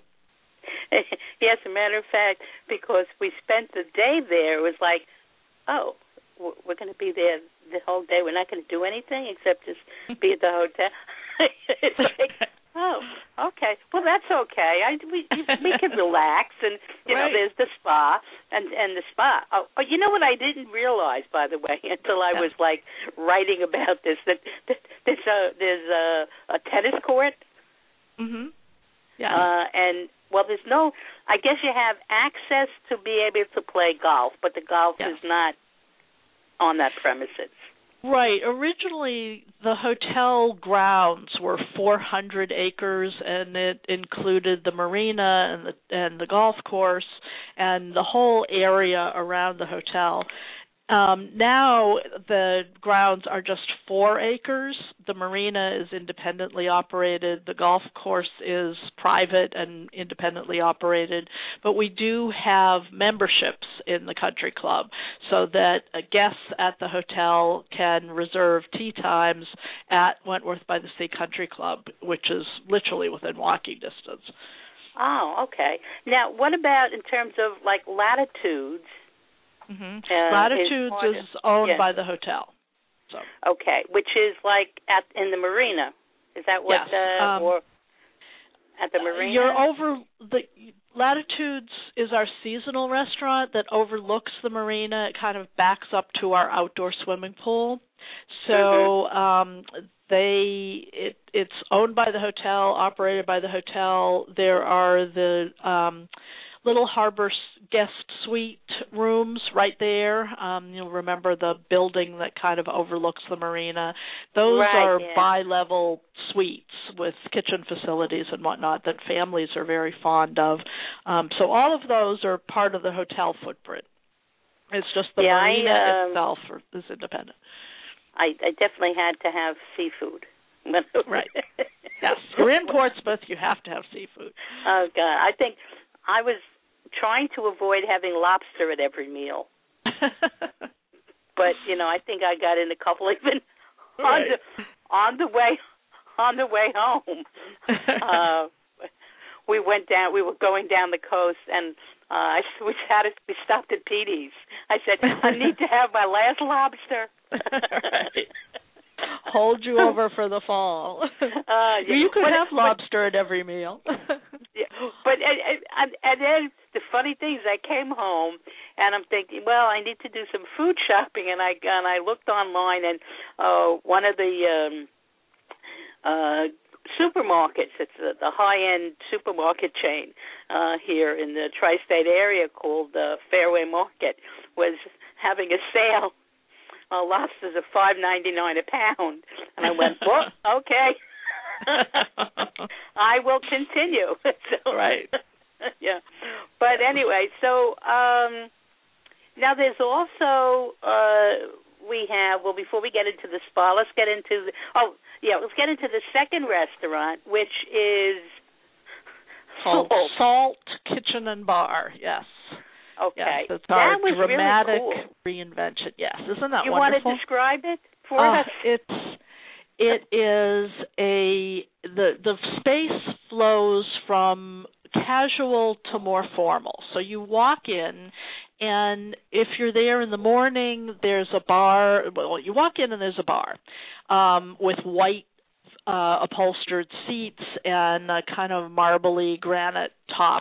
Yes, as a matter of fact, because we spent the day there, it was like, oh, we're going to be there the whole day. We're not going to do anything except just be at the hotel. It's like, oh, okay. Well, that's okay. I, we we can relax, and you right. know, there's the spa and and the spa. Oh, oh, you know what I didn't realize, by the way, until I yeah. was like writing about this, that, that there's a there's a, a tennis court. Mhm. Yeah. Uh, and well, there's no. I guess you have access to be able to play golf, but the golf yes. is not on that premises. Right. Originally, the hotel grounds were four hundred acres, and it included the marina and the and the golf course and the whole area around the hotel. Um, now the grounds are just four acres. The marina is independently operated. The golf course is private and independently operated. But we do have memberships in the country club so that uh, guests at the hotel can reserve tee times at Wentworth by the Sea Country Club, which is literally within walking distance. Oh, okay. Now, what about in terms of like latitudes? Mm-hmm. Uh, Latitudes is, is owned yeah. by the hotel. So. Okay, which is like at in the marina. Is that what? Yes. Uh, um, or at the marina? You're over the Latitudes is our seasonal restaurant that overlooks the marina. It kind of backs up to our outdoor swimming pool. So mm-hmm. um, they it it's owned by the hotel, operated by the hotel. There are the um, little harbor guest suite rooms right there. Um, you'll remember the building that kind of overlooks the marina. Those right, are yeah. bi-level suites with kitchen facilities and whatnot that families are very fond of. Um, so all of those are part of the hotel footprint. It's just the yeah, marina I, um, itself is independent. I, I definitely had to have seafood. Right. Yes. You're in Portsmouth, you have to have seafood. Oh, God. I think I was trying to avoid having lobster at every meal. But, you know, I think I got in a couple even right. on the on the way on the way home. uh we went down we were going down the coast and uh I we had it, we stopped at Petey's. I said, I need to have my last lobster. Right. Hold you over for the fall. Uh, yeah. You could but, have but, lobster at every meal. Yeah, but and, and, and then the funny thing is, I came home and I'm thinking, well, I need to do some food shopping, and I and I looked online, and uh, one of the um, uh, supermarkets, it's the, the high-end supermarket chain uh, here in the tri-state area called uh, Fairway Market, was having a sale. Uh, lobsters are five ninety-nine a pound, and I went, well, okay. I will continue. So, right. Yeah. But anyway, so um, now there's also uh, we have well before we get into the spa, let's get into the, oh yeah, let's get into the second restaurant, which is called Salt, Salt Kitchen and Bar. Yes. Okay. Yes, it's that our was dramatic really cool. reinvention. Yes, isn't that you wonderful? You want to describe it for uh, us? It's it is a the the space flows from casual to more formal. So you walk in, and if you're there in the morning, there's a bar. Well, you walk in and there's a bar um, with white uh, upholstered seats and a kind of marbly granite top.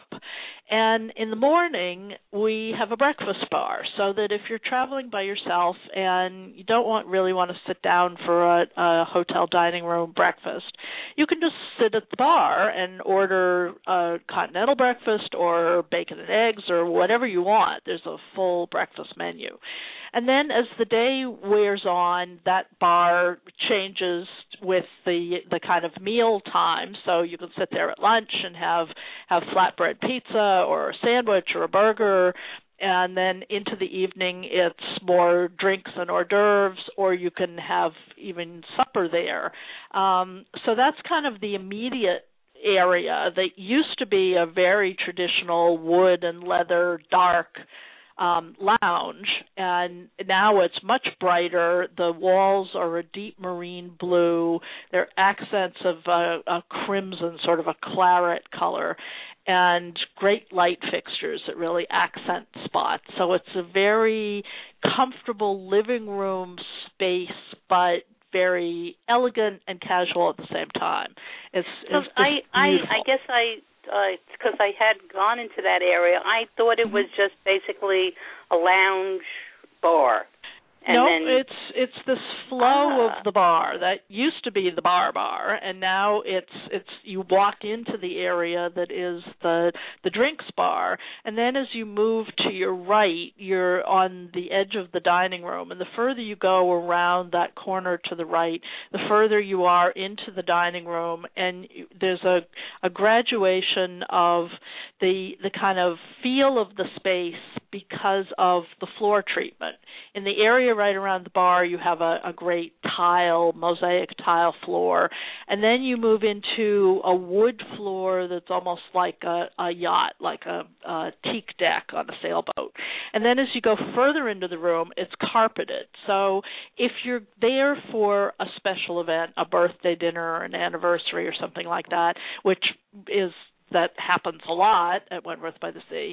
And in the morning, we have a breakfast bar, so that if you're traveling by yourself and you don't want really want to sit down for a, a hotel dining room breakfast, you can just sit at the bar and order a continental breakfast or bacon and eggs or whatever you want. There's a full breakfast menu. And then as the day wears on, that bar changes with the the kind of meal time. So you can sit there at lunch and have, have flatbread pizza or a sandwich or a burger, and then into the evening it's more drinks and hors d'oeuvres, or you can have even supper there. Um, so that's kind of the immediate area that used to be a very traditional wood and leather dark Um, lounge, and now it's much brighter. The walls are a deep marine blue. They're accents of a, a crimson, sort of a claret color, and great light fixtures that really accent spots. So it's a very comfortable living room space, but very elegant and casual at the same time. It's, it's, it's I, I, I guess I. Because uh, I had gone into that area, I thought it was just basically a lounge bar. And no, then, it's it's this flow ah. of the bar that used to be the bar bar, and now it's it's you walk into the area that is the the drinks bar, and then as you move to your right, you're on the edge of the dining room, and the further you go around that corner to the right, the further you are into the dining room, and there's a a graduation of the the kind of feel of the space because of the floor treatment. In the area right around the bar, you have a, a great tile, mosaic tile floor, and then you move into a wood floor that's almost like a, a yacht, like a, a teak deck on a sailboat. And then as you go further into the room, it's carpeted. So if you're there for a special event, a birthday dinner or an anniversary or something like that, which is that happens a lot at Wentworth by the Sea,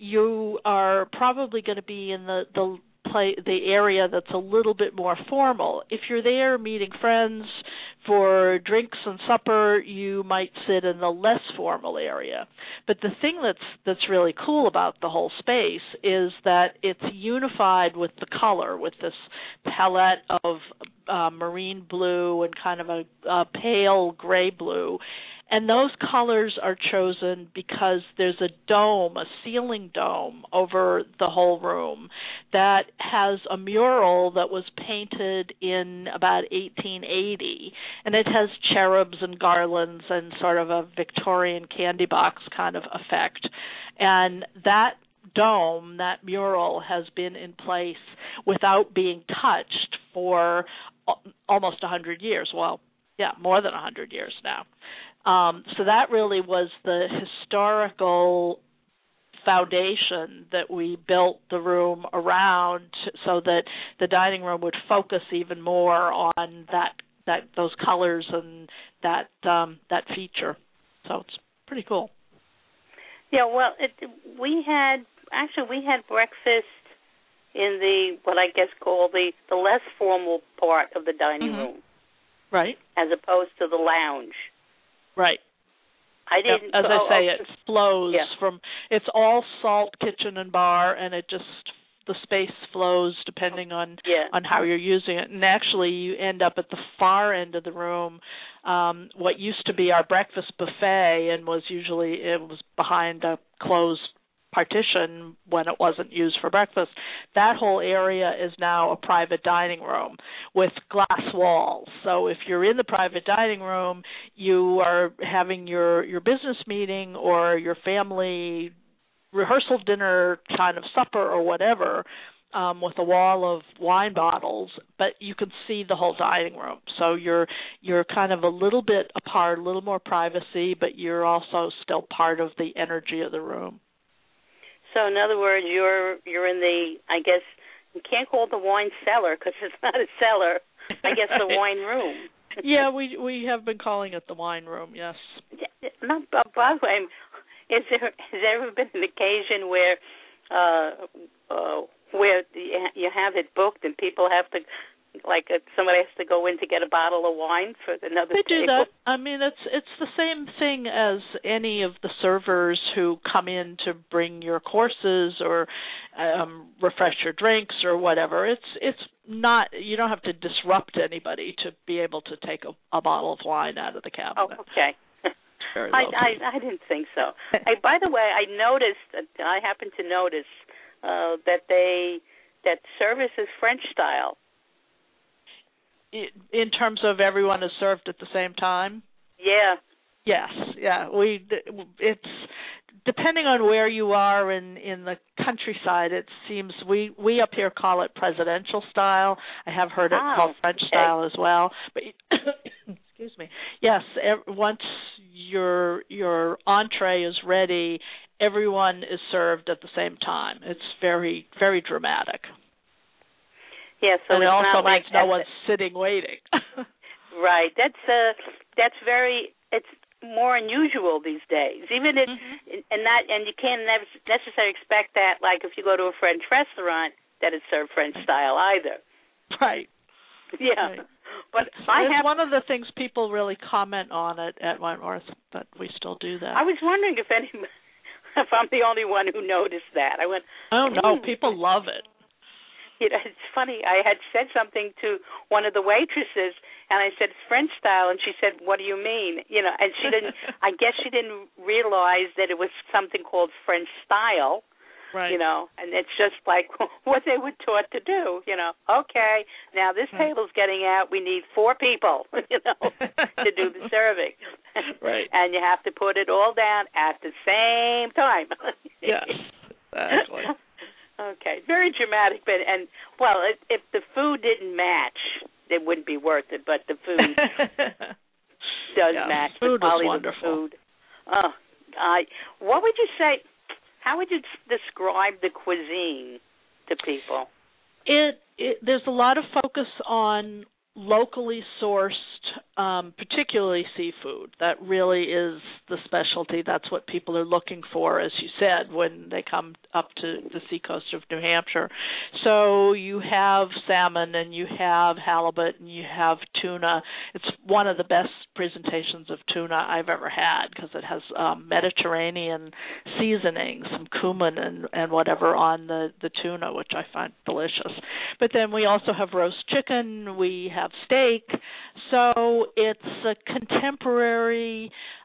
you are probably going to be in the, the play the area that's a little bit more formal. If you're there meeting friends for drinks and supper, you might sit in the less formal area. But the thing that's that's really cool about the whole space is that it's unified with the color, with this palette of uh, marine blue and kind of a, a pale gray blue. And those colors are chosen because there's a dome, a ceiling dome over the whole room that has a mural that was painted in about eighteen eighty, and it has cherubs and garlands and sort of a Victorian candy box kind of effect. And that dome, that mural, has been in place without being touched for almost one hundred years. Well, yeah, more than one hundred years now. Um, so that really was the historical foundation that we built the room around, so that the dining room would focus even more on that that those colors and that um, that feature. So it's pretty cool. Yeah, well, it, we had actually we had breakfast in the what I guess called the, the less formal part of the dining mm-hmm. room, right? As opposed to the lounge, right? I didn't. Yep. As oh, I say, oh, it flows yeah. from. It's all salt kitchen and bar, and it just the space flows depending on yeah. on how you're using it. And actually, you end up at the far end of the room. Um, what used to be our breakfast buffet, and was usually it was behind a closed partition when it wasn't used for breakfast. That whole area is now a private dining room with glass walls. So if you're in the private dining room, you are having your, your business meeting or your family rehearsal dinner kind of supper or whatever, um, with a wall of wine bottles, but you can see the whole dining room. So you're you're kind of a little bit apart, a little more privacy, but you're also still part of the energy of the room. So in other words, you're you're in the, I guess, you can't call it the wine cellar because it's not a cellar. I guess the wine room. Yeah, we we have been calling it the wine room. Yes. Not by the way, is there has there ever been an occasion where uh, uh, where you have it booked and people have to, like uh, somebody has to go in to get a bottle of wine for another They table? do that. I mean, it's it's the same thing as any of the servers who come in to bring your courses or um, refresh your drinks or whatever. It's it's not, you don't have to disrupt anybody to be able to take a, a bottle of wine out of the cabinet. Oh, okay. Very I, I I didn't think so. I, by the way, I noticed. I happened to notice uh, that they that service is French style. In terms of everyone is served at the same time? Yeah. Yes. Yeah. We. It's depending on where you are in in the countryside. It seems we we up here call it presidential style. I have heard it oh, called French okay. style as well. But excuse me. Yes. Once your your entree is ready, everyone is served at the same time. It's very very dramatic. Yeah, so and it it's also not like means no one's sitting waiting. Right. That's uh that's very it's more unusual these days. Even it mm-hmm. and that and you can't necessarily expect that like if you go to a French restaurant that it's served French style either. Right. Yeah. Right. But it's, I it's have one of the things people really comment on it at Wentworth, but we still do that. I was wondering if any if I'm the only one who noticed that. I went, oh no, mm. people love it. You know, it's funny. I had said something to one of the waitresses, and I said, French style, and she said, what do you mean? You know, and she didn't, I guess she didn't realize that it was something called French style, right. you know, and it's just like what they were taught to do, you know. Okay, now this right. table's getting out. We need four people, you know, to do the serving. Right. And you have to put it all down at the same time. Yes, exactly. Okay, very dramatic, but and well, if, if the food didn't match, it wouldn't be worth it. But the food does yeah, match. Food the quality is of the wonderful. food. Oh, I. What would you say? How would you describe the cuisine to people? It, it there's a lot of focus on locally sourced, um, particularly seafood. That really is the specialty. That's what people are looking for, as you said, when they come up to the seacoast of New Hampshire. So you have salmon and you have halibut and you have tuna. It's one of the best presentations of tuna I've ever had because it has um, Mediterranean seasoning, some cumin and, and whatever on the, the tuna, which I find delicious. But then we also have roast chicken. We have steak. So it's a contemporary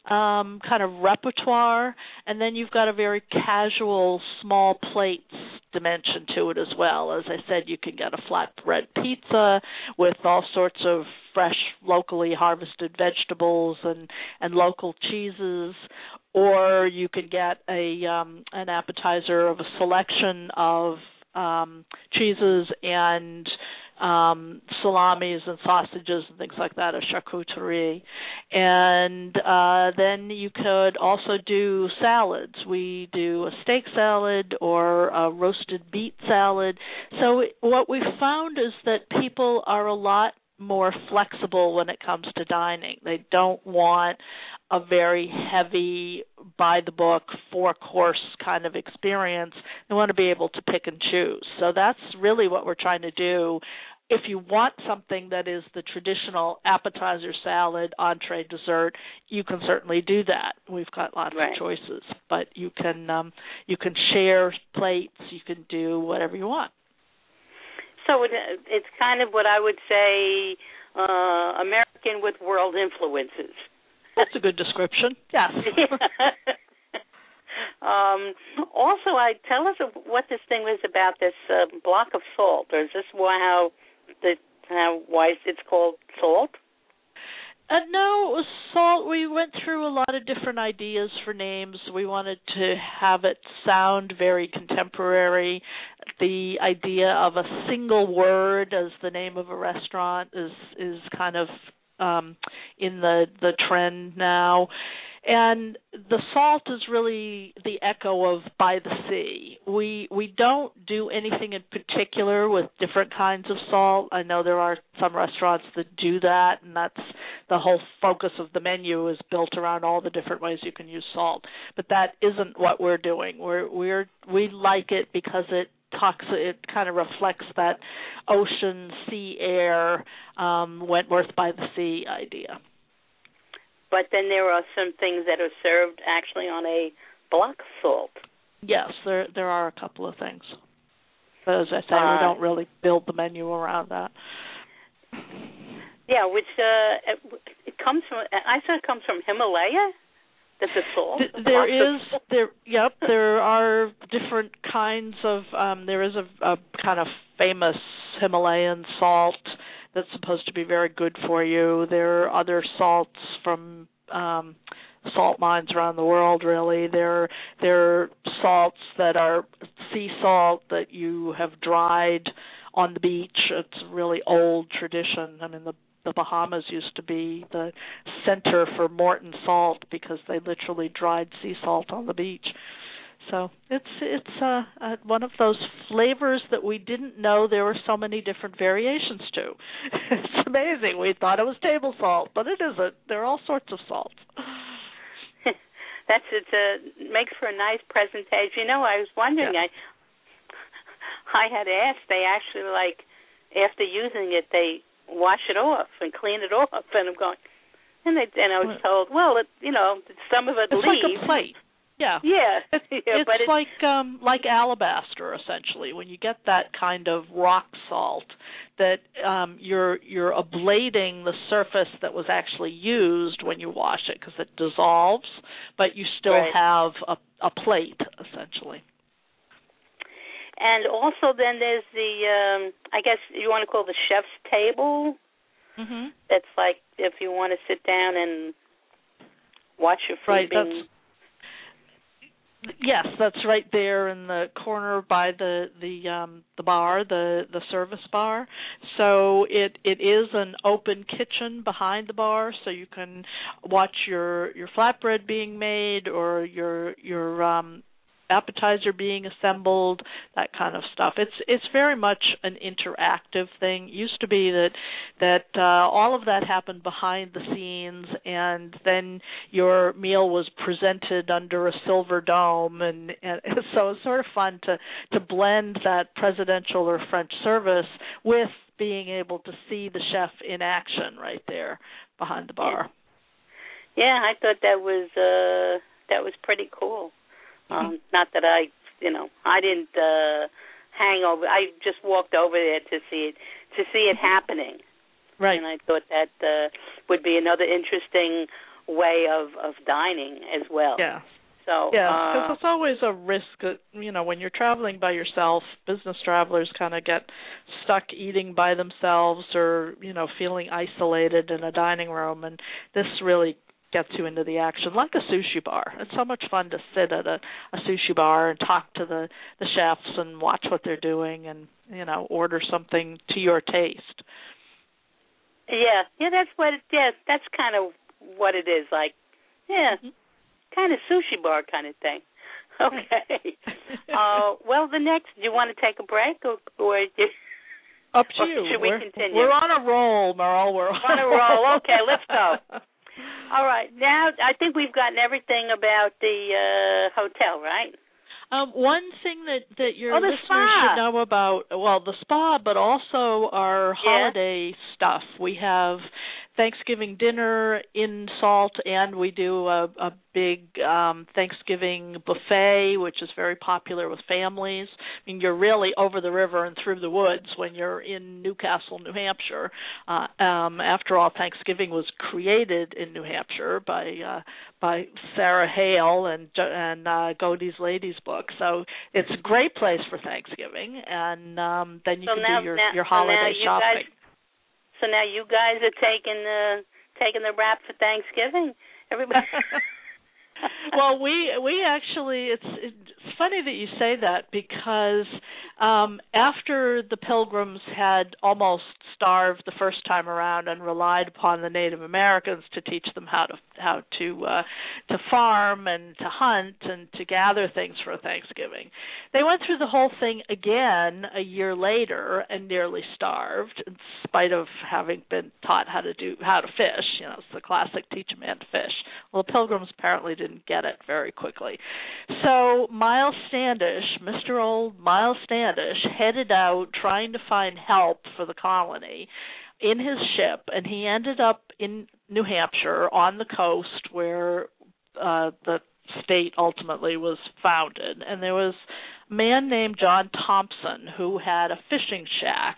um, kind of repertoire, and then you've got a very casual small plates dimension to it as well. As I said, you can get a flatbread pizza with all sorts of fresh, locally harvested vegetables and, and local cheeses, or you can get a um, an appetizer of a selection of um, cheeses and um, salamis and sausages and things like that, a charcuterie. And uh, then you could also do salads. We do a steak salad or a roasted beet salad. So what we found is that people are a lot more flexible when it comes to dining. They don't want a very heavy, by-the-book, four-course kind of experience. They want to be able to pick and choose. So that's really what we're trying to do. If you want something that is the traditional appetizer, salad, entree, dessert, you can certainly do that. We've got lots right. of choices, but you can um, you can share plates. You can do whatever you want. So it, it's kind of what I would say uh, American with world influences. That's a good description. Yes. um, also, I tell us what this thing was about. This uh, block of salt, or is this why how the how why it's called salt? Uh, no, it was salt. We went through a lot of different ideas for names. We wanted to have it sound very contemporary. The idea of a single word as the name of a restaurant is is kind of um, in the the trend now. And the salt is really the echo of by the sea. We we don't do anything in particular with different kinds of salt. I know there are some restaurants that do that, and that's the whole focus of the menu is built around all the different ways you can use salt. But that isn't what we're doing. We're we're we like it because it talks. It kind of reflects that ocean, sea, air, um, Wentworth by the sea idea. But then there are some things that are served actually on a block of salt. Yes, there there are a couple of things. But as I say, uh, we don't really build the menu around that. Yeah, which uh, it comes from. I said it comes from Himalaya. That's a salt. Th- there is there. Yep, there are different kinds of. Um, there is a, a kind of famous Himalayan salt that's supposed to be very good for you. There are other salts from um, salt mines around the world, really. There, there are salts that are sea salt that you have dried on the beach. It's a really old tradition. I mean, the, the Bahamas used to be the center for Morton salt because they literally dried sea salt on the beach. So it's it's uh, uh, one of those flavors that we didn't know there were so many different variations to. It's amazing. We thought it was table salt, but it isn't. There are all sorts of salts. That's it's a makes for a nice presentation. You know, I was wondering. Yeah. I I had asked. They actually like after using it, they wash it off and clean it off, and I'm going. And they and I was told, well, it, you know, some of it it's leaves. Like a plate. Yeah, yeah, yeah it's but it's like um, like alabaster essentially. When you get that kind of rock salt, that um, you're you're ablating the surface that was actually used when you wash it because it dissolves, but you still right. have a, a plate essentially. And also, then there's the um, I guess you want to call the chef's table. Mm-hmm. That's like if you want to sit down and watch your food right, being. That's, Yes, that's right there in the corner by the the um, the bar, the, the service bar. So it, it is an open kitchen behind the bar, so you can watch your, your flatbread being made or your your um, appetizer being assembled, that kind of stuff. It's it's very much an interactive thing. It used to be that that uh, all of that happened behind the scenes, and then your meal was presented under a silver dome, and, and so it's sort of fun to to blend that presidential or French service with being able to see the chef in action right there behind the bar. Yeah, yeah I thought that was uh, that was pretty cool. Um, not that I, you know, I didn't uh, hang over. I just walked over there to see it, to see it happening. Right. And I thought that uh, would be another interesting way of of dining as well. Yeah. So yeah, because uh, it's always a risk that, you know, when you're traveling by yourself, business travelers kind of get stuck eating by themselves or, you know, feeling isolated in a dining room, and this really gets you into the action, like a sushi bar. It's so much fun to sit at a, a sushi bar and talk to the, the chefs and watch what they're doing and, you know, order something to your taste. Yeah, yeah, that's what it is. That's kind of what it is, like, yeah. Mm-hmm. Kind of sushi bar kind of thing. Okay. uh, well, the next, do you want to take a break or, or you, up to or you? Should we're, we continue? We're on a roll, Merle. We're on a roll. Okay, let's go. All right. Now, I think we've gotten everything about the uh, hotel, right? Um, one thing that, that your oh, listeners spa. should know about, well, the spa, but also our holiday yeah. stuff. We have Thanksgiving dinner in Salt, and we do a, a big um, Thanksgiving buffet, which is very popular with families. I mean, you're really over the river and through the woods when you're in Newcastle, New Hampshire. Uh, um, after all, Thanksgiving was created in New Hampshire by uh, by Sarah Hale and and uh, Godey's Ladies Book. So it's a great place for Thanksgiving, and um, then you so can now, do your, now, your holiday so now you shopping. Guys, so now you guys are taking the taking the rap for Thanksgiving. Everybody. Well, we we actually it's it's funny that you say that because um, after the Pilgrims had almost starved the first time around and relied upon the Native Americans to teach them how to how to uh, to farm and to hunt and to gather things for Thanksgiving, they went through the whole thing again a year later and nearly starved in spite of having been taught how to do how to fish. You know, it's the classic teach a man to fish. Well, the Pilgrims apparently didn't get it very quickly. So Miles Standish, Mister Old Miles Standish, headed out trying to find help for the colony in his ship, and he ended up in New Hampshire on the coast where uh, the state ultimately was founded. And there was a man named John Thompson who had a fishing shack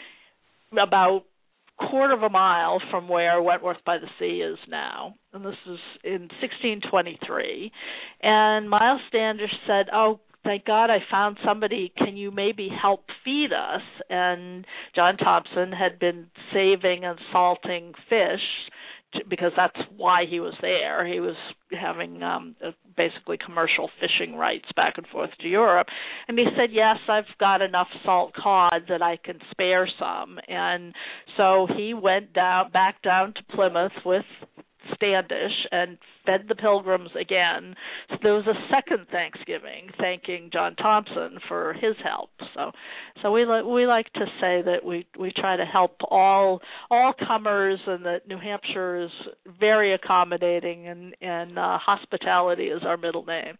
about quarter of a mile from where Wentworth by the Sea is now, and this is in sixteen twenty-three. And Miles Standish said, "Oh, thank God I found somebody. Can you maybe help feed us?" And John Thompson had been saving and salting fish to, because that's why he was there. He was having um, basically commercial fishing rights back and forth to Europe. And he said, yes, I've got enough salt cod that I can spare some. And so he went down back down to Plymouth with Standish and fed the Pilgrims again. So there was a second Thanksgiving thanking John Thompson for his help. So so we li- we like to say that we, we try to help all all comers, and that New Hampshire is very accommodating, and, and uh, hospitality is our middle name.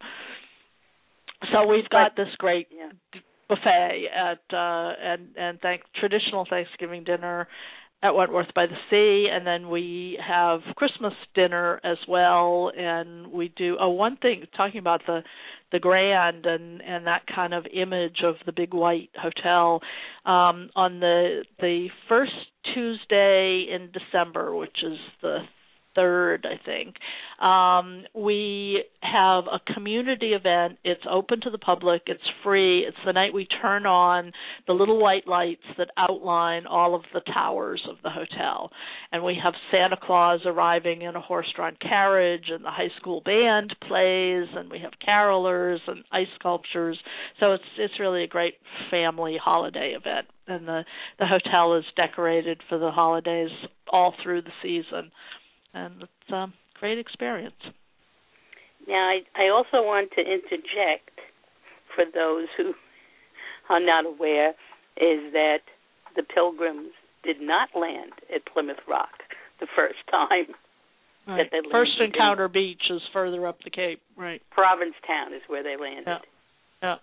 So we've got this great yeah. buffet at uh, and and thank traditional Thanksgiving dinner at Wentworth by the Sea, and then we have Christmas dinner as well. And we do oh one thing talking about the the grand and, and that kind of image of the big white hotel um, on the the first Tuesday in December, which is the third, I think. Um, we have a community event. It's open to the public. It's free. It's the night we turn on the little white lights that outline all of the towers of the hotel. And we have Santa Claus arriving in a horse-drawn carriage, and the high school band plays, and we have carolers and ice sculptures. So it's it's really a great family holiday event. And the, the hotel is decorated for the holidays all through the season. And it's a great experience. Now, I, I also want to interject for those who are not aware is that the Pilgrims did not land at Plymouth Rock the first time. Right. That they landed. First Encounter Beach is further up the Cape, right? Provincetown is where they landed. Yeah. yeah.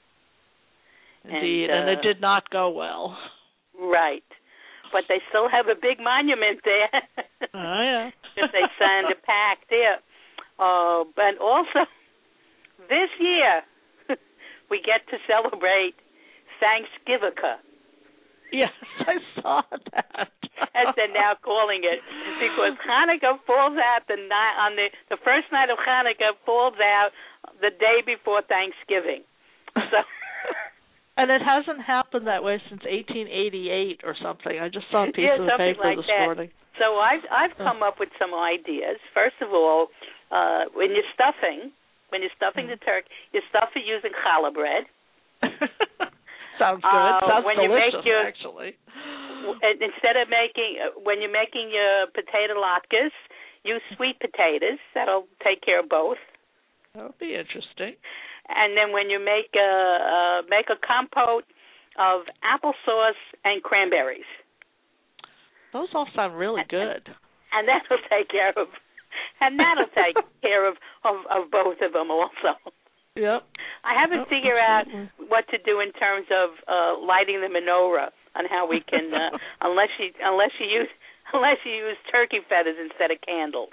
Indeed, and, and uh, it did not go well. Right. But they still have a big monument there. Oh, yeah. That they signed a pact there. Uh, but also, this year, we get to celebrate Thanksgiving. Yes, I saw that. As they're now calling it, because Hanukkah falls out the night on the the first night of Hanukkah falls out the day before Thanksgiving. So. And it hasn't happened that way since eighteen eighty-eight or something. I just saw a piece yeah, of the paper like this that. morning. So I've I've come up with some ideas. First of all, uh, when you're stuffing, when you're stuffing the turkey, you stuff it using challah bread. Sounds good. Uh, Sounds when delicious, you make your, actually. Instead of making, when you're making your potato latkes, use sweet potatoes. That'll take care of both. That would be interesting. And then when you make a uh, make a compote of applesauce and cranberries. Those all sound really good. And that'll take care of, and that'll take care of, of of both of them also. Yep. I haven't yep, figured absolutely. out what to do in terms of uh, lighting the menorah, on how we can, uh, unless you unless you use unless you use turkey feathers instead of candles.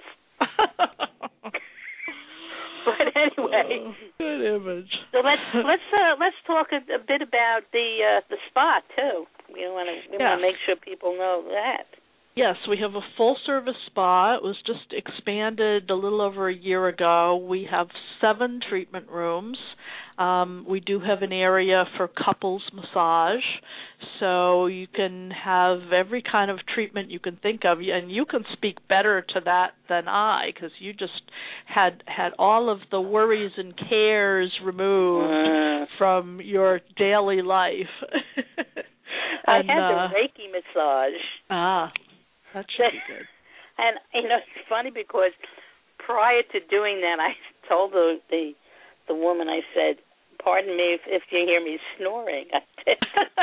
But anyway, oh, good image. So let's let's uh, let's talk a, a bit about the uh, the spa too. We want to we yes. want to make sure people know that. Yes, we have a full-service spa. It was just expanded a little over a year ago. We have seven treatment rooms. Um, we do have an area for couples massage, so you can have every kind of treatment you can think of, and you can speak better to that than I, because you just had had all of the worries and cares removed uh, from your daily life. and, I had uh, the Reiki massage. Ah. That should be good. And, you know, it's funny because prior to doing that, I told the the, the woman, I said, pardon me if, if you hear me snoring. I did.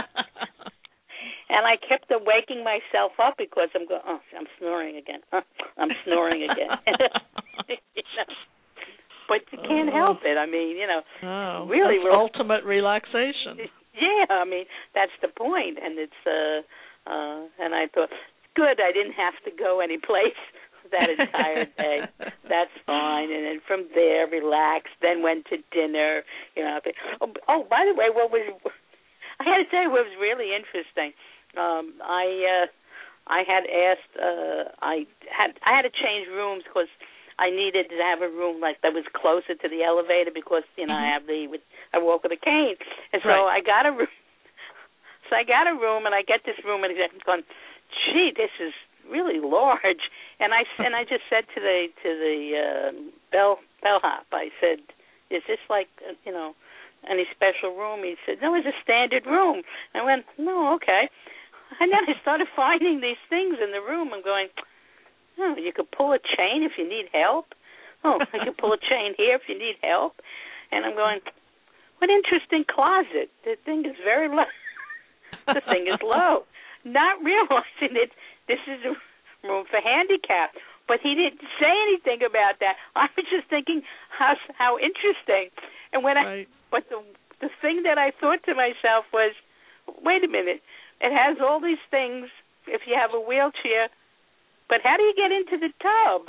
And I kept waking myself up because I'm going, oh, I'm snoring again. Huh? I'm snoring again. You know? But you can't oh. help it. I mean, you know, oh, really. That's ultimate relaxation. Yeah, I mean, that's the point. And it's, uh, uh, and I thought, good, I didn't have to go any place that entire day. That's fine. And then from there, relaxed, then went to dinner. You know. Oh, oh by the way, what was I had to tell you what was really interesting. Um, I uh, I had asked, uh, I had I had to change rooms because I needed to have a room like that was closer to the elevator because you know mm-hmm. I have the with I walk with a cane, and so right. I got a room. So I got a room, and I get this room, and I'm going, gee, this is really large. And I and I just said to the to the uh, bell bellhop, I said, is this like uh, you know any special room? He said, no, it's a standard room. I went, no, okay. And then I started finding these things in the room. I'm going, oh, you could pull a chain if you need help. Oh, you could pull a chain here if you need help. And I'm going, what interesting closet. The thing is very low. The thing is low. Not realizing that this is a room for handicap. But he didn't say anything about that. I was just thinking how how interesting. And when right. I but the the thing that I thought to myself was, wait a minute, it has all these things if you have a wheelchair, but how do you get into the tub?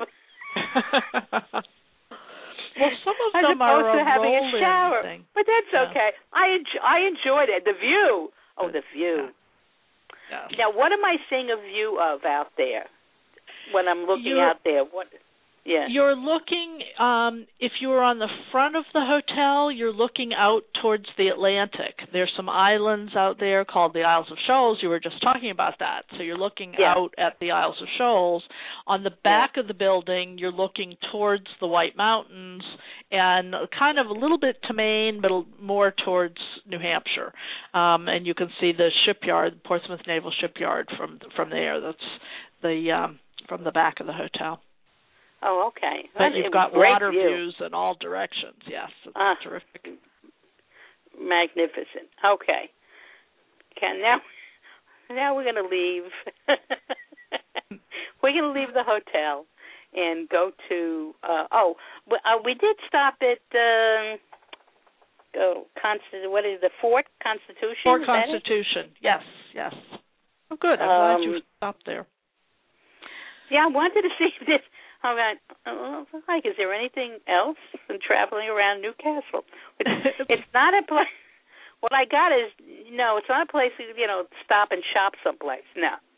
Well, some of As them opposed are to having a shower. Thing. But that's yeah. okay. I enjoy, I enjoyed it. The view. Oh, the view. Yeah. Now, what am I seeing a view of out there when I'm looking You're, out there? What? Yeah. You're looking, um, if you were on the front of the hotel, you're looking out towards the Atlantic. There's some islands out there called the Isles of Shoals. You were just talking about that. So you're looking yeah. out at the Isles of Shoals. On the back yeah. of the building, you're looking towards the White Mountains and kind of a little bit to Maine, but more towards New Hampshire. Um, and you can see the shipyard, Portsmouth Naval Shipyard from from there. That's the um, from the back of the hotel. Oh, okay. But Well, you've got water view. views in all directions. Yes, it's uh, terrific. Magnificent. Okay. Okay. Now, now we're going to leave. We're going to leave the hotel and go to. Uh, oh, we, uh, we did stop at. Um, oh, Consti- What is the Fort Constitution? Fort is that Constitution. It? Yes. Yes. Oh, good. I'm um, glad you stopped there. Yeah, I wanted to see this. All right. Uh, like, is there anything else than traveling around Newcastle? It's, it's not a place. What I got is, no, it's not a place you know stop and shop someplace. No,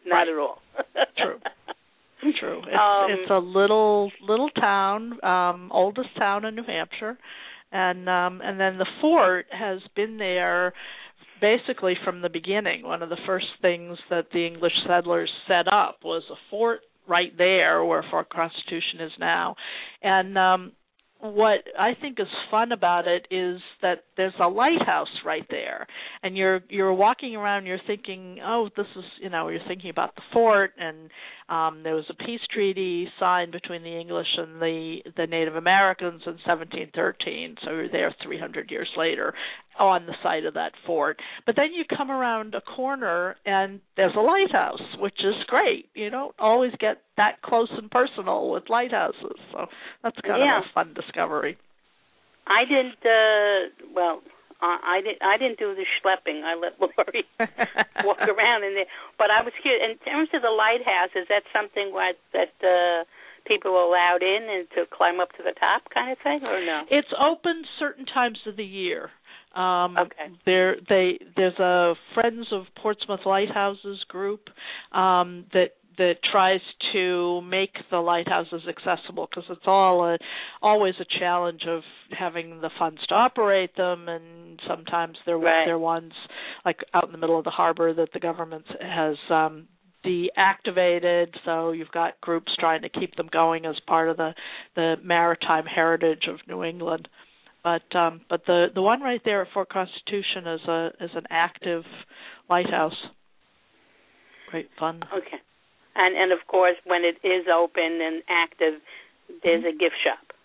not right. at all. True. True. It's, um, it's a little little town, um, oldest town in New Hampshire, and um, and then the fort has been there basically from the beginning. One of the first things that the English settlers set up was a fort right there where Fort Constitution is now, and um, what I think is fun about it is that there's a lighthouse right there, and you're you're walking around, you're thinking, oh, this is, you know, you're thinking about the fort, and um, there was a peace treaty signed between the English and the, the Native Americans in seventeen thirteen, so you're there three hundred years later on the site of that fort. But then you come around a corner, and there's a lighthouse, which is great. You don't always get that close and personal with lighthouses, so that's kind yeah. of a fun discovery. I didn't. Uh, well, I, I didn't. I didn't do the schlepping. I let Lori walk around in there. But I was curious. In terms of the lighthouse, is that something what, that uh, people are allowed in and to climb up to the top, kind of thing, or no? It's open certain times of the year. Um, okay. There, they there's a Friends of Portsmouth Lighthouses group um, that. that tries to make the lighthouses accessible, because it's all a, always a challenge of having the funds to operate them, and sometimes they're, right. they're ones like out in the middle of the harbor that the government has um, deactivated, so you've got groups trying to keep them going as part of the, the maritime heritage of New England. But um, but the, the one right there at Fort Constitution is a is an active lighthouse. Great fun. Okay. And, and, of course, when it is open and active, there's a gift shop.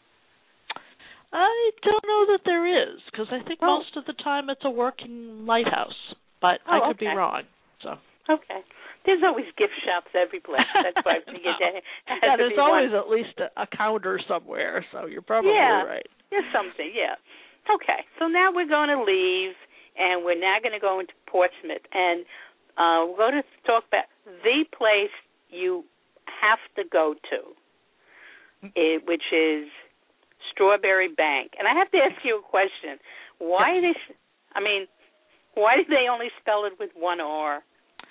I don't know that there is, because I think oh. most of the time it's a working lighthouse, but oh, I could okay. be wrong. So Okay. There's always gift shops every place. That's why I figured that has yeah, to there's be always one. at least a, a counter somewhere, so you're probably yeah. right. There's something, yeah. Okay, so now we're going to leave, and we're now going to go into Portsmouth, and uh, we're going to talk about the place you have to go to, it, which is Strawberry Bank. And I have to ask you a question. Why yes. this? I mean, why did they only spell it with one R?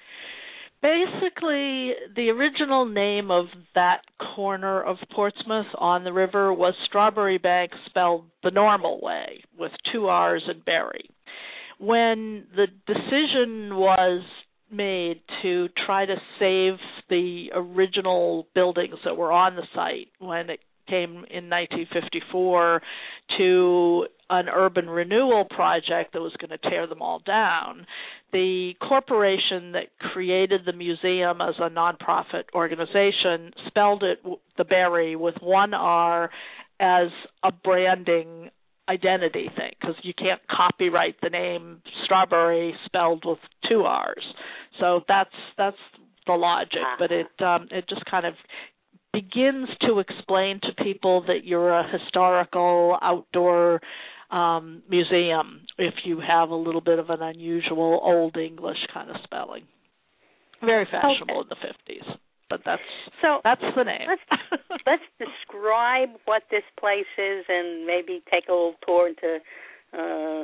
Basically, the original name of that corner of Portsmouth on the river was Strawberry Bank, spelled the normal way, with two R's and berry. When the decision was made to try to save the original buildings that were on the site, when it came in nineteen fifty-four to an urban renewal project that was going to tear them all down, the corporation that created the museum as a nonprofit organization spelled it, the berry, with one R as a branding identity thing, because you can't copyright the name Strawberry spelled with two R's. So that's that's the logic, but it um, it just kind of begins to explain to people that you're a historical outdoor um, museum if you have a little bit of an unusual Old English kind of spelling. Very fashionable okay. in the fifties, but that's so that's the name. let's, let's describe what this place is, and maybe take a little tour into uh,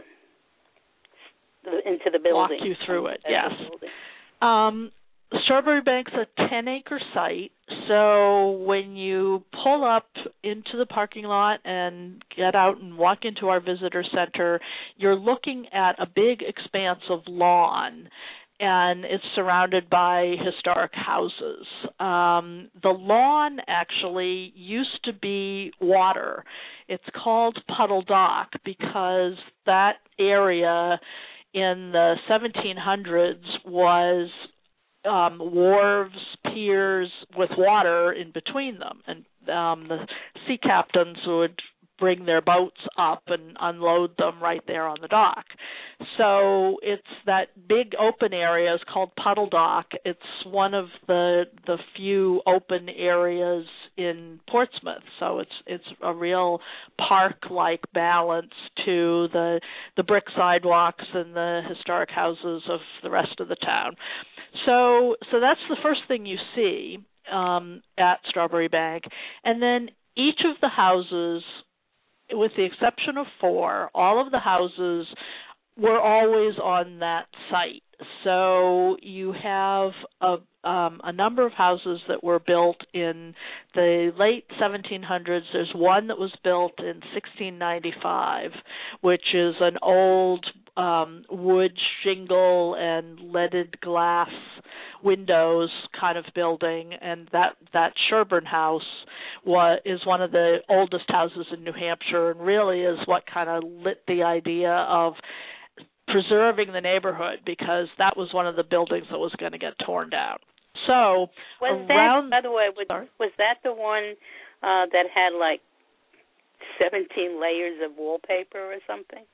into the building. Walk you through it. Yes. Um, Strawberry Bank's a ten-acre site, so when you pull up into the parking lot and get out and walk into our visitor center, you're looking at a big expanse of lawn, and it's surrounded by historic houses. Um, the lawn actually used to be water. It's called Puddle Dock because that area in the seventeen hundreds was um, wharves, piers with water in between them, and um, the sea captains would bring their boats up and unload them right there on the dock. So it's that big open area is called Puddle Dock. It's one of the the few open areas in Portsmouth. So it's it's a real park-like balance to the the brick sidewalks and the historic houses of the rest of the town. So so that's the first thing you see um, at Strawberry Bank. And then each of the houses, with the exception of four, all of the houses were always on that site. So you have a um, a number of houses that were built in the late seventeen hundreds. There's one that was built in sixteen ninety-five, which is an old um, wood shingle and leaded glass windows kind of building, and that that Sherburne House was, is one of the oldest houses in New Hampshire, and really is what kind of lit the idea of preserving the neighborhood, because that was one of the buildings that was going to get torn down. So was around, that, by the way, was, was that the one uh, that had like seventeen layers of wallpaper or something?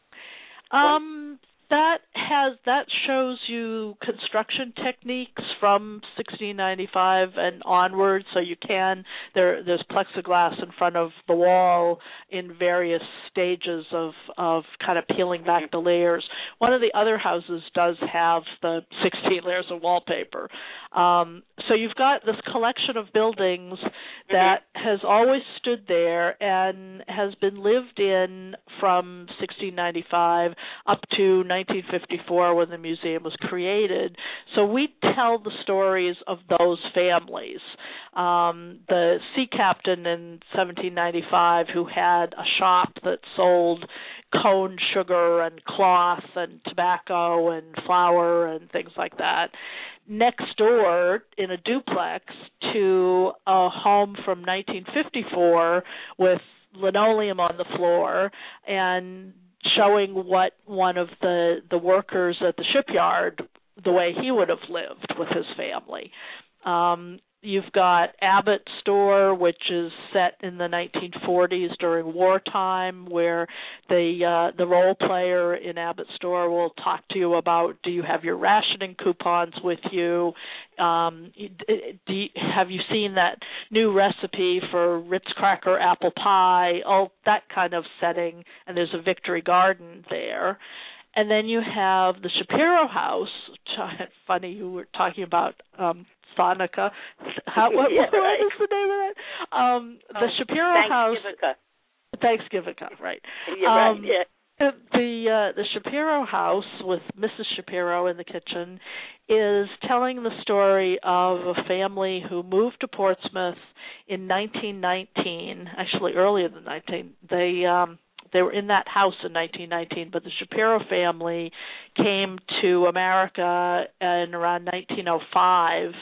Um, that has that shows you construction techniques from sixteen ninety-five and onward. So you can there there's plexiglass in front of the wall in various stages of of kind of peeling back mm-hmm. the layers. One of the other houses does have the sixteen layers of wallpaper. Um, so you've got this collection of buildings that mm-hmm. has always stood there and has been lived in from sixteen ninety-five up to nineteen fifty-four when the museum was created. So we tell the stories of those families. Um, the sea captain in seventeen ninety-five who had a shop that sold cone sugar and cloth and tobacco and flour and things like that. Next door in a duplex to a home from nineteen fifty-four with linoleum on the floor and showing what one of the, the workers at the shipyard, the way he would have lived with his family. Um, you've got Abbott's store, which is set in the nineteen forties during wartime, where the uh, the role player in Abbott's store will talk to you about, do you have your rationing coupons with you? Um, do you, have you seen that new recipe for Ritz cracker apple pie? All that kind of setting, and there's a Victory Garden there. And then you have the Shapiro House. Funny, you were talking about um, Sonica. How, what, yeah, what right. is the name of that? Um, the oh, Shapiro House. Thanksgiving, right? You're um, right. Yeah. The uh, the Shapiro House with Missus Shapiro in the kitchen is telling the story of a family who moved to Portsmouth in nineteen nineteen. Actually, earlier than nineteen. They um, They were in that house in nineteen nineteen, but the Shapiro family came to America in around nineteen oh five,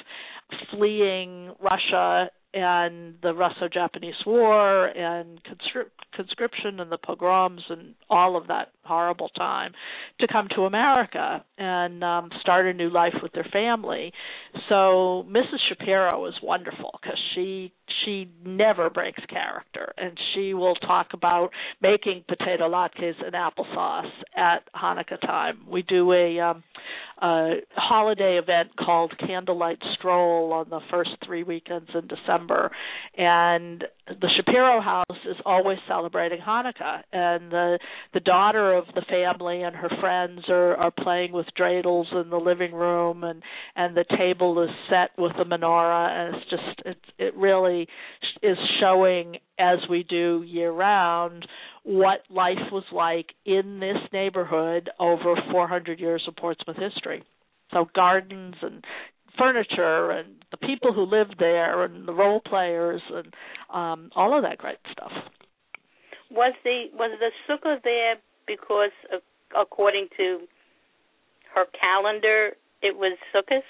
fleeing Russia and the Russo-Japanese War and conscript, conscription and the pogroms and all of that horrible time, to come to America and um, start a new life with their family. So Missus Shapiro is wonderful because she she never breaks character, and she will talk about making potato latkes and applesauce at Hanukkah time. We do a, um, a holiday event called Candlelight Stroll on the first three weekends in December, and the Shapiro House is always celebrating Hanukkah, and the the daughter of the family and her friends are, are playing with dreidels in the living room, and, and the table is set with a menorah, and it's just it it really is showing, as we do year round, what life was like in this neighborhood over four hundred years of Portsmouth history. So gardens and furniture and the people who lived there and the role players and um, all of that great stuff. Was the was the sukkah there because, of, according to her calendar, it was Sukkot?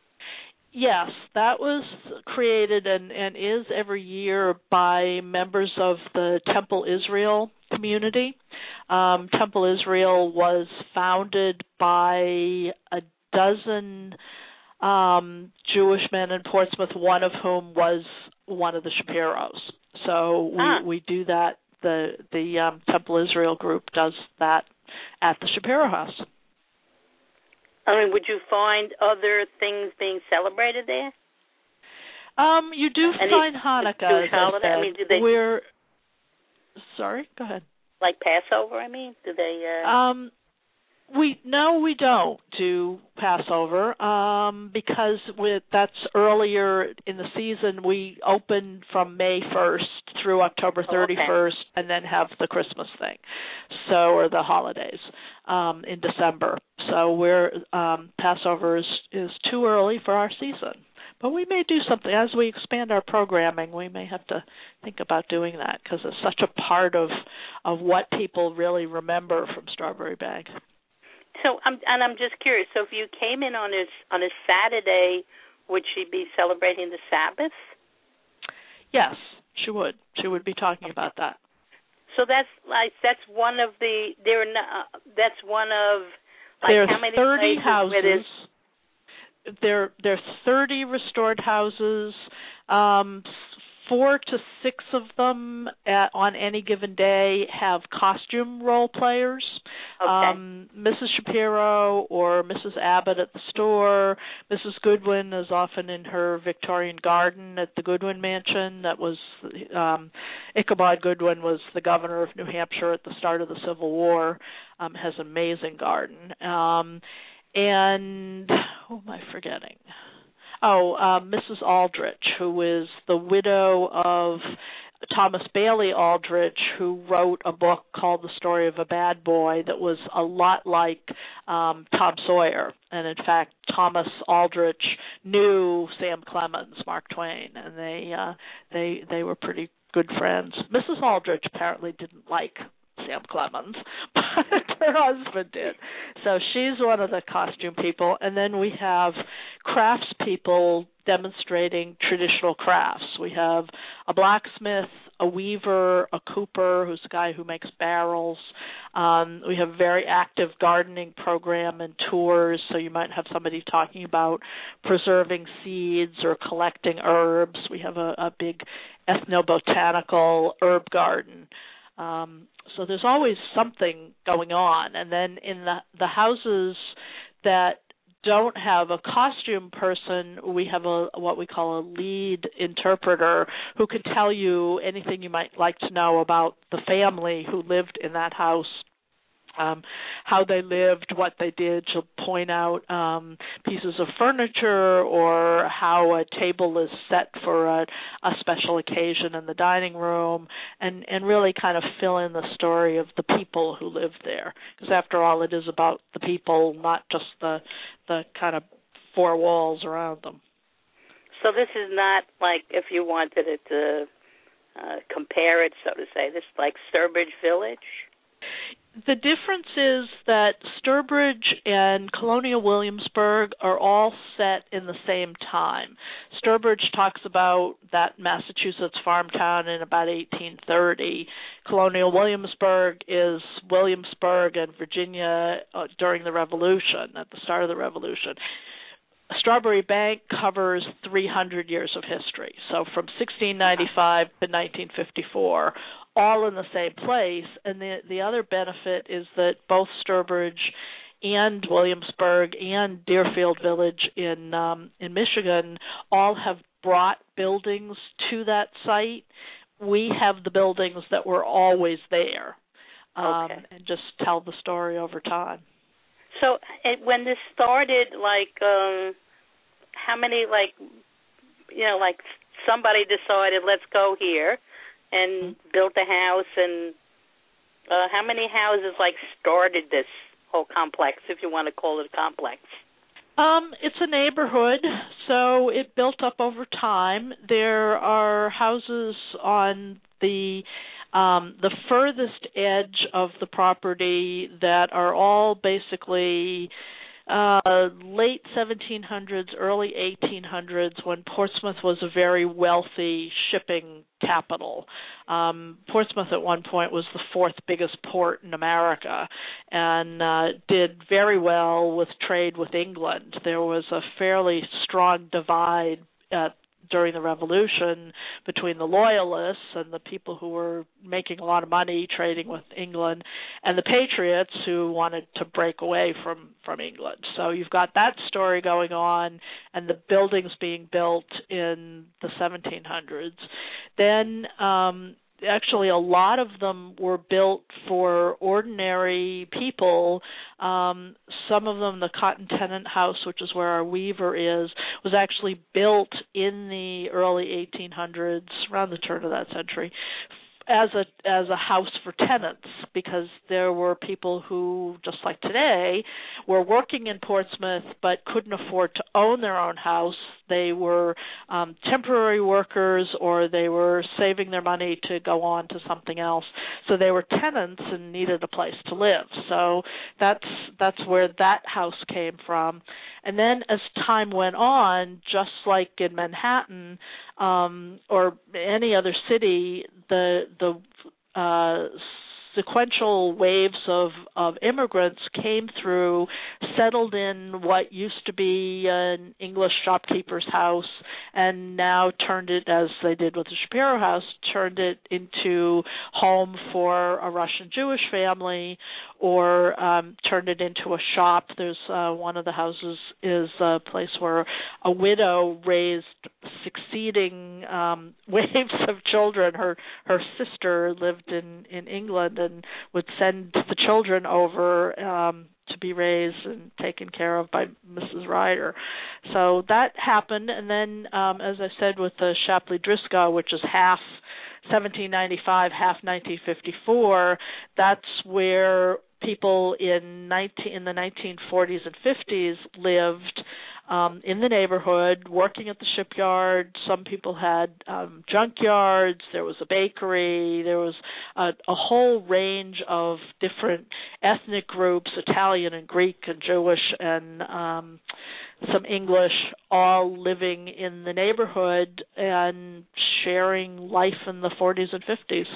Yes, that was created and, and is every year by members of the Temple Israel community. Um, Temple Israel was founded by a dozen um, Jewish men in Portsmouth, one of whom was one of the Shapiros. So we, ah. we do that. The the um, Temple Israel group does that at the Shapiro House. I mean, would you find other things being celebrated there? Um, you do Any find Hanukkah. Jewish holiday? I mean, do they? We're sorry. Go ahead. Like Passover? I mean, do they? Uh... Um, we no, we don't do Passover um, because with that's earlier in the season. We open from May first through October thirty-first, oh, okay. and then have the Christmas thing, so or the holidays um, in December. So we're um, Passover is, is too early for our season. But we may do something. As we expand our programming, we may have to think about doing that because it's such a part of of what people really remember from Strawberry Bank. So, um, and I'm just curious. So, if you came in on a on a Saturday, would she be celebrating the Sabbath? Yes, she would. She would be talking about that. So that's like that's one of the there. Are no, that's one of like There's how many thirty places houses. where there's There, there's thirty restored houses. Um, four to six of them at, on any given day have costume role players. Okay. Um, Missus Shapiro or Missus Abbott at the store. Missus Goodwin is often in her Victorian garden at the Goodwin Mansion. That was um, Ichabod Goodwin was the governor of New Hampshire at the start of the Civil War. Um, has an amazing garden. Um, And who am I forgetting? Oh, uh, Missus Aldrich, who is the widow of Thomas Bailey Aldrich, who wrote a book called The Story of a Bad Boy that was a lot like um, Tom Sawyer. And in fact, Thomas Aldrich knew Sam Clemens, Mark Twain, and they uh, they they were pretty good friends. Missus Aldrich apparently didn't like Sam Clemens, but her husband did. So she's one of the costume people. And then we have crafts people demonstrating traditional crafts. We have a blacksmith, a weaver, a cooper, who's a guy who makes barrels. Um, we have a very active gardening program and tours, so you might have somebody talking about preserving seeds or collecting herbs. We have a, a big ethnobotanical herb garden. Um, so there's always something going on. And then in the, the houses that don't have a costume person, we have a what we call a lead interpreter who can tell you anything you might like to know about the family who lived in that house. Um, how they lived, what they did. She'll point out um, pieces of furniture or how a table is set for a, a special occasion in the dining room, and, and really kind of fill in the story of the people who lived there. Because after all, it is about the people, not just the the kind of four walls around them. So this is not like if you wanted it to uh, compare it, so to say. This is like Sturbridge Village. The difference is that Sturbridge and Colonial Williamsburg are all set in the same time. Sturbridge talks about that Massachusetts farm town in about eighteen thirty. Colonial Williamsburg is Williamsburg and Virginia uh, during the Revolution, at the start of the Revolution. Strawberry Bank covers three hundred years of history, so from sixteen ninety-five to nineteen fifty-four, all in the same place. And the the other benefit is that both Sturbridge and Williamsburg and Deerfield Village in um, in Michigan all have brought buildings to that site. We have the buildings that were always there, um, okay. and just tell the story over time. So it, when this started, like, um, how many, like, you know, like somebody decided, let's go here and mm-hmm. built a house, and uh, how many houses, like, started this whole complex, if you want to call it a complex? Um, it's a neighborhood, so it built up over time. There are houses on the Um, the furthest edge of the property that are all basically uh, late seventeen hundreds, early eighteen hundreds, when Portsmouth was a very wealthy shipping capital. Um, Portsmouth at one point was the fourth biggest port in America and uh, did very well with trade with England. There was a fairly strong divide at during the Revolution between the Loyalists and the people who were making a lot of money trading with England and the Patriots who wanted to break away from, from England. So you've got that story going on and the buildings being built in the seventeen hundreds. Then um, actually a lot of them were built for ordinary people. Um, some of them, the Cotton Tenant House, which is where our Weaver is, was actually built in the early eighteen hundreds, around the turn of that century, as a as a house for tenants, because there were people who, just like today, were working in Portsmouth but couldn't afford to own their own house. They were um, temporary workers, or they were saving their money to go on to something else. So they were tenants and needed a place to live. So that's that's where that house came from. And then as time went on, just like in Manhattan um, or any other city, the the uh, sequential waves of, of immigrants came through, settled in what used to be an English shopkeeper's house, and now turned it, as they did with the Shapiro House, turned it into home for a Russian Jewish family, or um, turned it into a shop. There's uh, one of the houses is a place where a widow raised succeeding um, waves of children. Her her sister lived in, in England and would send the children over um, to be raised and taken care of by Missus Ryder. So that happened, and then, um, as I said, with the Shapley Driscoll, which is half seventeen ninety-five, half nineteen fifty-four, that's where people in nineteen in the nineteen forties and fifties lived um, in the neighborhood, working at the shipyard. Some people had um, junkyards. There was a bakery. There was a, a whole range of different ethnic groups, Italian and Greek and Jewish and um, some English, all living in the neighborhood and sharing life in the forties and fifties.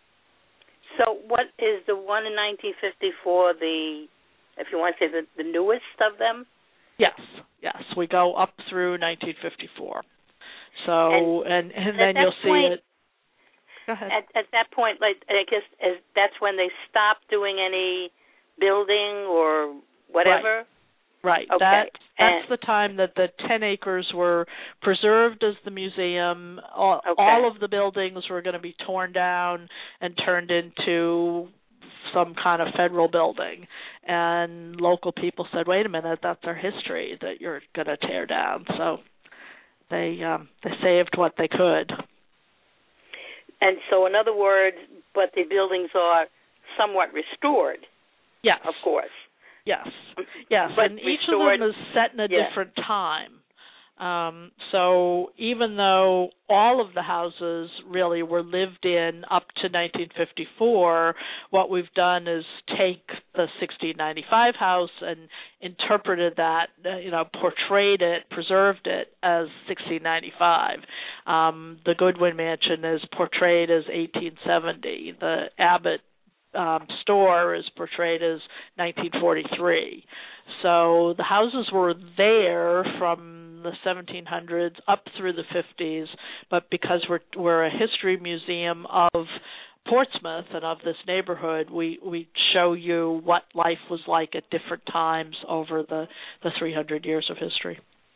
So what is the one in nineteen fifty-four, the, if you want to say, the, the newest of them? Yes, yes. We go up through nineteen fifty-four. So, and, and, and then you'll point, see it. Go ahead. At, at that point, like I guess as, that's when they stopped doing any building or whatever? Right. Right. Okay. That, that's and, the time that the ten acres were preserved as the museum. All, okay. all of the buildings were going to be torn down and turned into some kind of federal building. And local people said, wait a minute, that's our history that you're going to tear down. So they um, they saved what they could. And so, in other words, but the buildings are somewhat restored. Yes. Of course. Yes, yes, but and each restored, of them is set in a yeah. different time. Um, so even though all of the houses really were lived in up to nineteen fifty-four, what we've done is take the sixteen ninety-five house and interpreted that, you know, portrayed it, preserved it as sixteen ninety-five. Um, the Goodwin Mansion is portrayed as eighteen seventy. The Abbott Um, store is portrayed as nineteen forty-three. So the houses were there from the seventeen hundreds up through the fifties, but because we're we're a history museum of Portsmouth and of this neighborhood, we, we show you what life was like at different times over the, the three hundred years of history.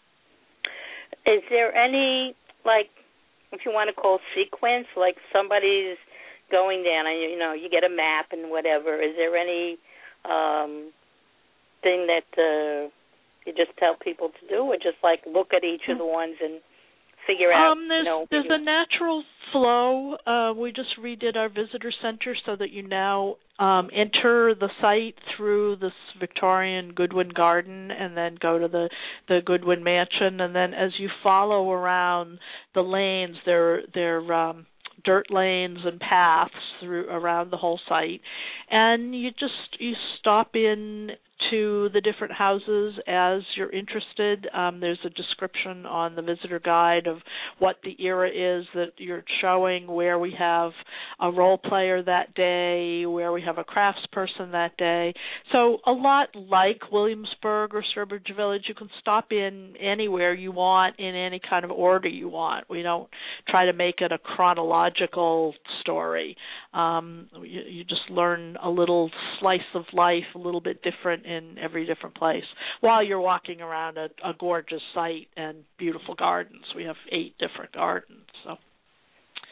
Is there any, like, if you want to call sequence, like somebody's going down and, you know, you get a map and whatever, is there any um, thing that uh, you just tell people to do, or just, like, look at each of the ones and figure out, um, there's, you know? There's a natural flow. Uh, we just redid our visitor center so that you now um, enter the site through this Victorian Goodwin Garden and then go to the, the Goodwin Mansion. And then as you follow around the lanes, they're, they're um, dirt lanes and paths through around the whole site, and you just you stop in to the different houses as you're interested. Um, there's a description on the visitor guide of what the era is that you're showing, where we have a role player that day, where we have a craftsperson that day. So a lot like Williamsburg or Sturbridge Village, you can stop in anywhere you want in any kind of order you want. We don't try to make it a chronological story. Um, you, you just learn a little slice of life, a little bit different in every different place, while you're walking around a, a gorgeous site and beautiful gardens. We have eight different gardens. So,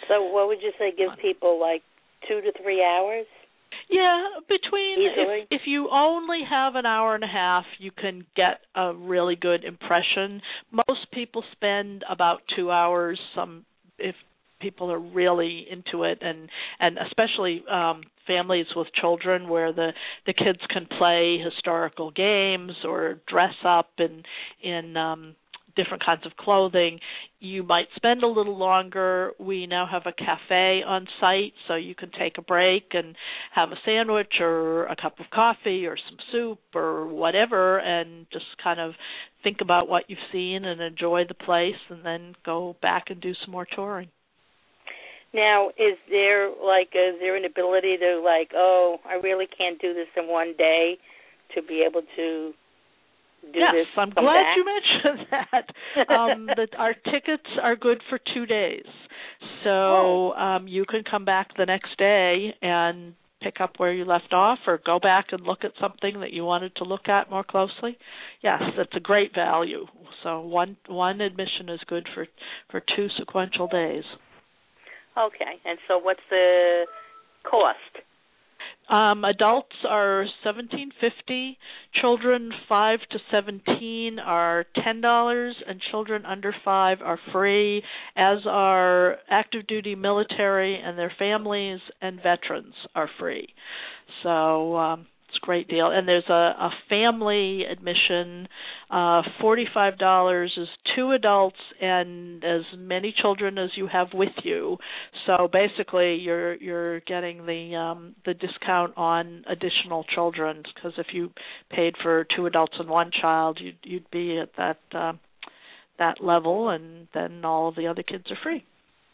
So what would you say gives people like two to three hours? Yeah, between Easily? if, if you only have an hour and a half, you can get a really good impression. Most people spend about two hours. Some if people are really into it, and and especially um, families with children, where the the kids can play historical games or dress up in in um, different kinds of clothing. You might spend a little longer. We now have a cafe on site, so you can take a break and have a sandwich or a cup of coffee or some soup or whatever, and just kind of think about what you've seen and enjoy the place, and then go back and do some more touring. Now, is there like is there an ability to like, oh, I really can't do this in one day, to be able to do yes, this? I'm come glad back? you mentioned that. um, that our tickets are good for two days, so Oh. um, you can come back the next day and pick up where you left off, or go back and look at something that you wanted to look at more closely. Yes, that's a great value. So one one admission is good for for two sequential days. Okay, and so what's the cost? Um, adults are seventeen fifty. Children five to seventeen are ten dollars, and children under five are free, as are active duty military and their families, and veterans are free. So um, it's a great deal. And there's a, a family admission. Uh, forty-five dollars is two adults and as many children as you have with you. So basically, you're you're getting the um, the discount on additional children, because if you paid for two adults and one child, you'd you'd be at that uh, that level, and then all of the other kids are free.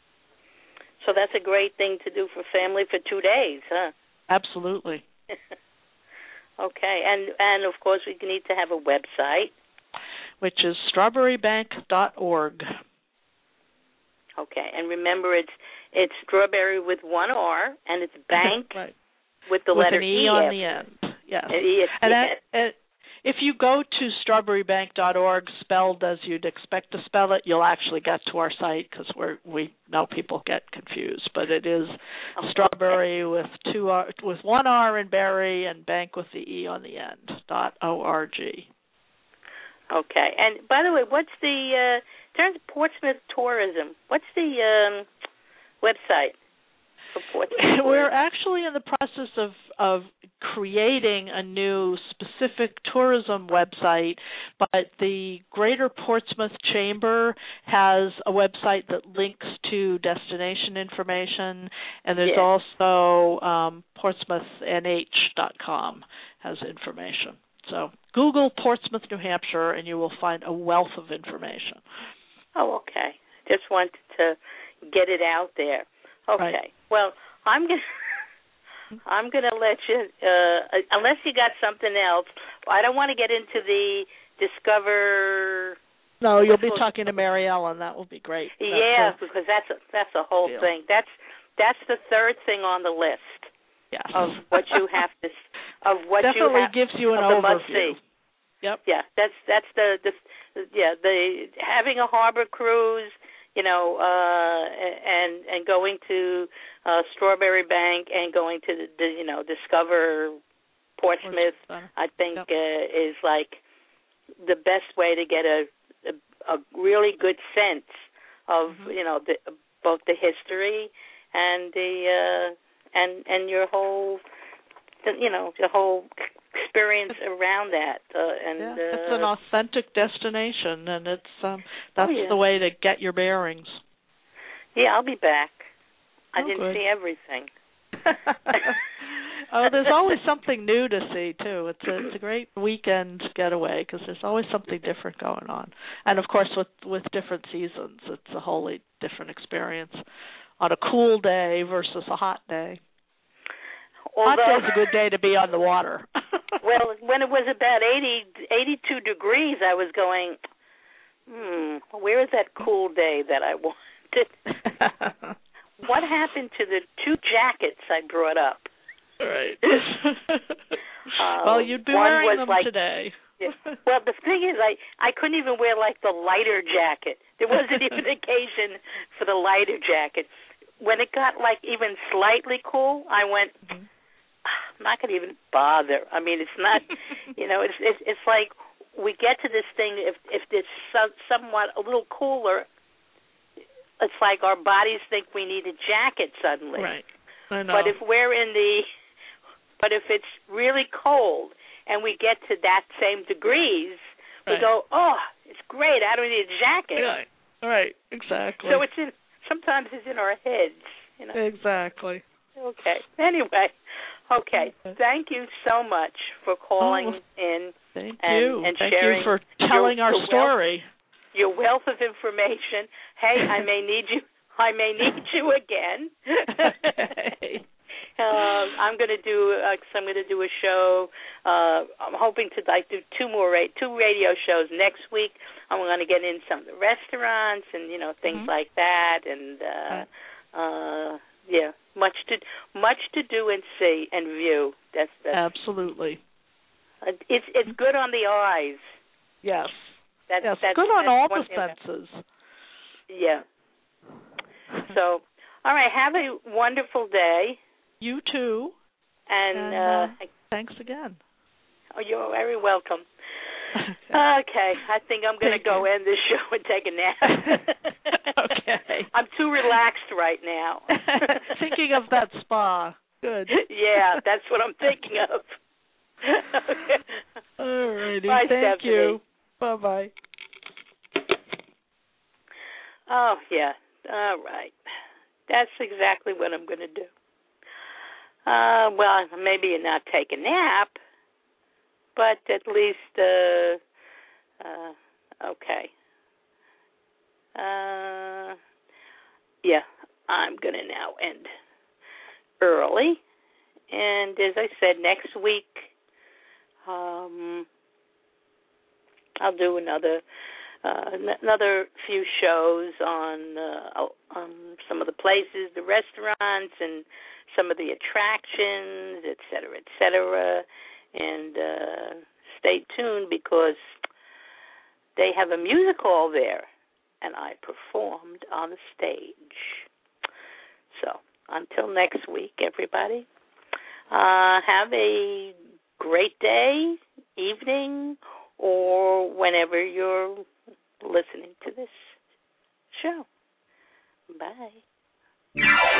So that's a great thing to do for family for two days, huh? Absolutely. Okay, and and of course we need to have a website, which is strawberry bank dot org. Okay, and remember it's it's strawberry with one R, and it's bank right. with the with letter an E, E on after. the end. Yes. E, and yeah. that, uh, if you go to strawberry bank dot org, spelled as you'd expect to spell it, you'll actually get to our site, because we're we know people get confused. But it is oh, strawberry okay. with two R, with one R in berry, and bank with the E on the end. dot O R G. Okay, and by the way, what's the uh, in terms of Portsmouth tourism? What's the um, website for Portsmouth? We're actually in the process of of creating a new specific tourism website, but the Greater Portsmouth Chamber has a website that links to destination information, and there's yeah. also um, portsmouth n h dot com has information. So Google Portsmouth, New Hampshire, and you will find a wealth of information. Oh, okay. Just wanted to get it out there. Okay. Right. Well, I'm gonna I'm gonna let you, uh, unless you got something else. I don't want to get into the Discover. No, you'll be talking to Mary Ellen. That will be great. Yeah, that's a, because that's a, that's the whole deal. thing. That's that's the third thing on the list. Yes. Of what you have to, of what definitely you have, gives you an of the overview. must see. Yep. Yeah, that's that's the, the yeah the having a harbor cruise, you know, uh, and and going to uh, Strawberry Bank and going to the, the you know Discover Portsmouth, I think yep. uh, is like the best way to get a a, a really good sense of mm-hmm. you know the, both the history and the uh, and and your whole you know your whole experience around that. Uh, and yeah, uh, it's an authentic destination, and it's um, that's oh, yeah. the way to get your bearings. Yeah, I'll be back. I oh, didn't good. see everything. Oh, there's always something new to see too. It's a, it's a great weekend getaway, because there's always something different going on. And of course, with with different seasons, it's a wholly different experience on a cool day versus a hot day. Although, hot day's a good day to be on the water. Well, when it was about eighty, eighty-two degrees, I was going, hmm, where is that cool day that I wanted? What happened to the two jackets I brought up? Right. uh, well, you'd be one wearing was them like, today. Yeah. Well, the thing is, I, I couldn't even wear, like, the lighter jacket. There wasn't even occasion for the lighter jacket. when it got like even slightly cool, I went, Mm-hmm. I'm not going to even bother. I mean, it's not, you know, it's, it's it's like we get to this thing, if if it's so, somewhat a little cooler, it's like our bodies think we need a jacket suddenly. Right. I know. But if we're in the, but if it's really cold and we get to that same degrees, we right. go, oh, it's great. I don't need a jacket. Right. Right. Exactly. So it's in. Sometimes it's in our heads. You know. Exactly. Okay. Anyway. Okay. Thank you so much for calling oh, in. Thank and, you. and thank sharing you for telling your, our your story. Wealth, your wealth of information. Hey, I may need you. I may need you again. Okay. uh, I'm going to do. Uh, cause I'm going to do a show. Uh, I'm hoping to like do two more ra- two radio shows next week. I'm going to get in some of the restaurants and you know things mm-hmm. like that. And uh, uh, yeah, much to much to do and see and view. That's, that's absolutely. Uh, it's it's good on the eyes. Yes. That's, yes. That's, good on that's all the senses. Yeah. So, all right. Have a wonderful day. You too. And, and uh, uh, thanks again. Oh, you're very welcome. Okay. okay. I think I'm going to go you. end this show and take a nap. Okay. I'm too relaxed right now. Thinking of that spa. Good. Yeah, that's what I'm thinking of. Okay. All righty. Bye, Thank Stephanie. you. Bye-bye. Oh, yeah. All right. That's exactly what I'm going to do. Uh, well, maybe not take a nap, but at least, uh, uh, okay. Uh, yeah, I'm going to now end early. And as I said, next week, um, I'll do another uh, n- another few shows on uh, on some of the places, the restaurants, and some of the attractions, et cetera, et cetera. And uh, stay tuned because they have a music hall there, and I performed on the stage. So until next week, everybody, uh, have a great day, evening, or whenever you're listening to this show. Bye.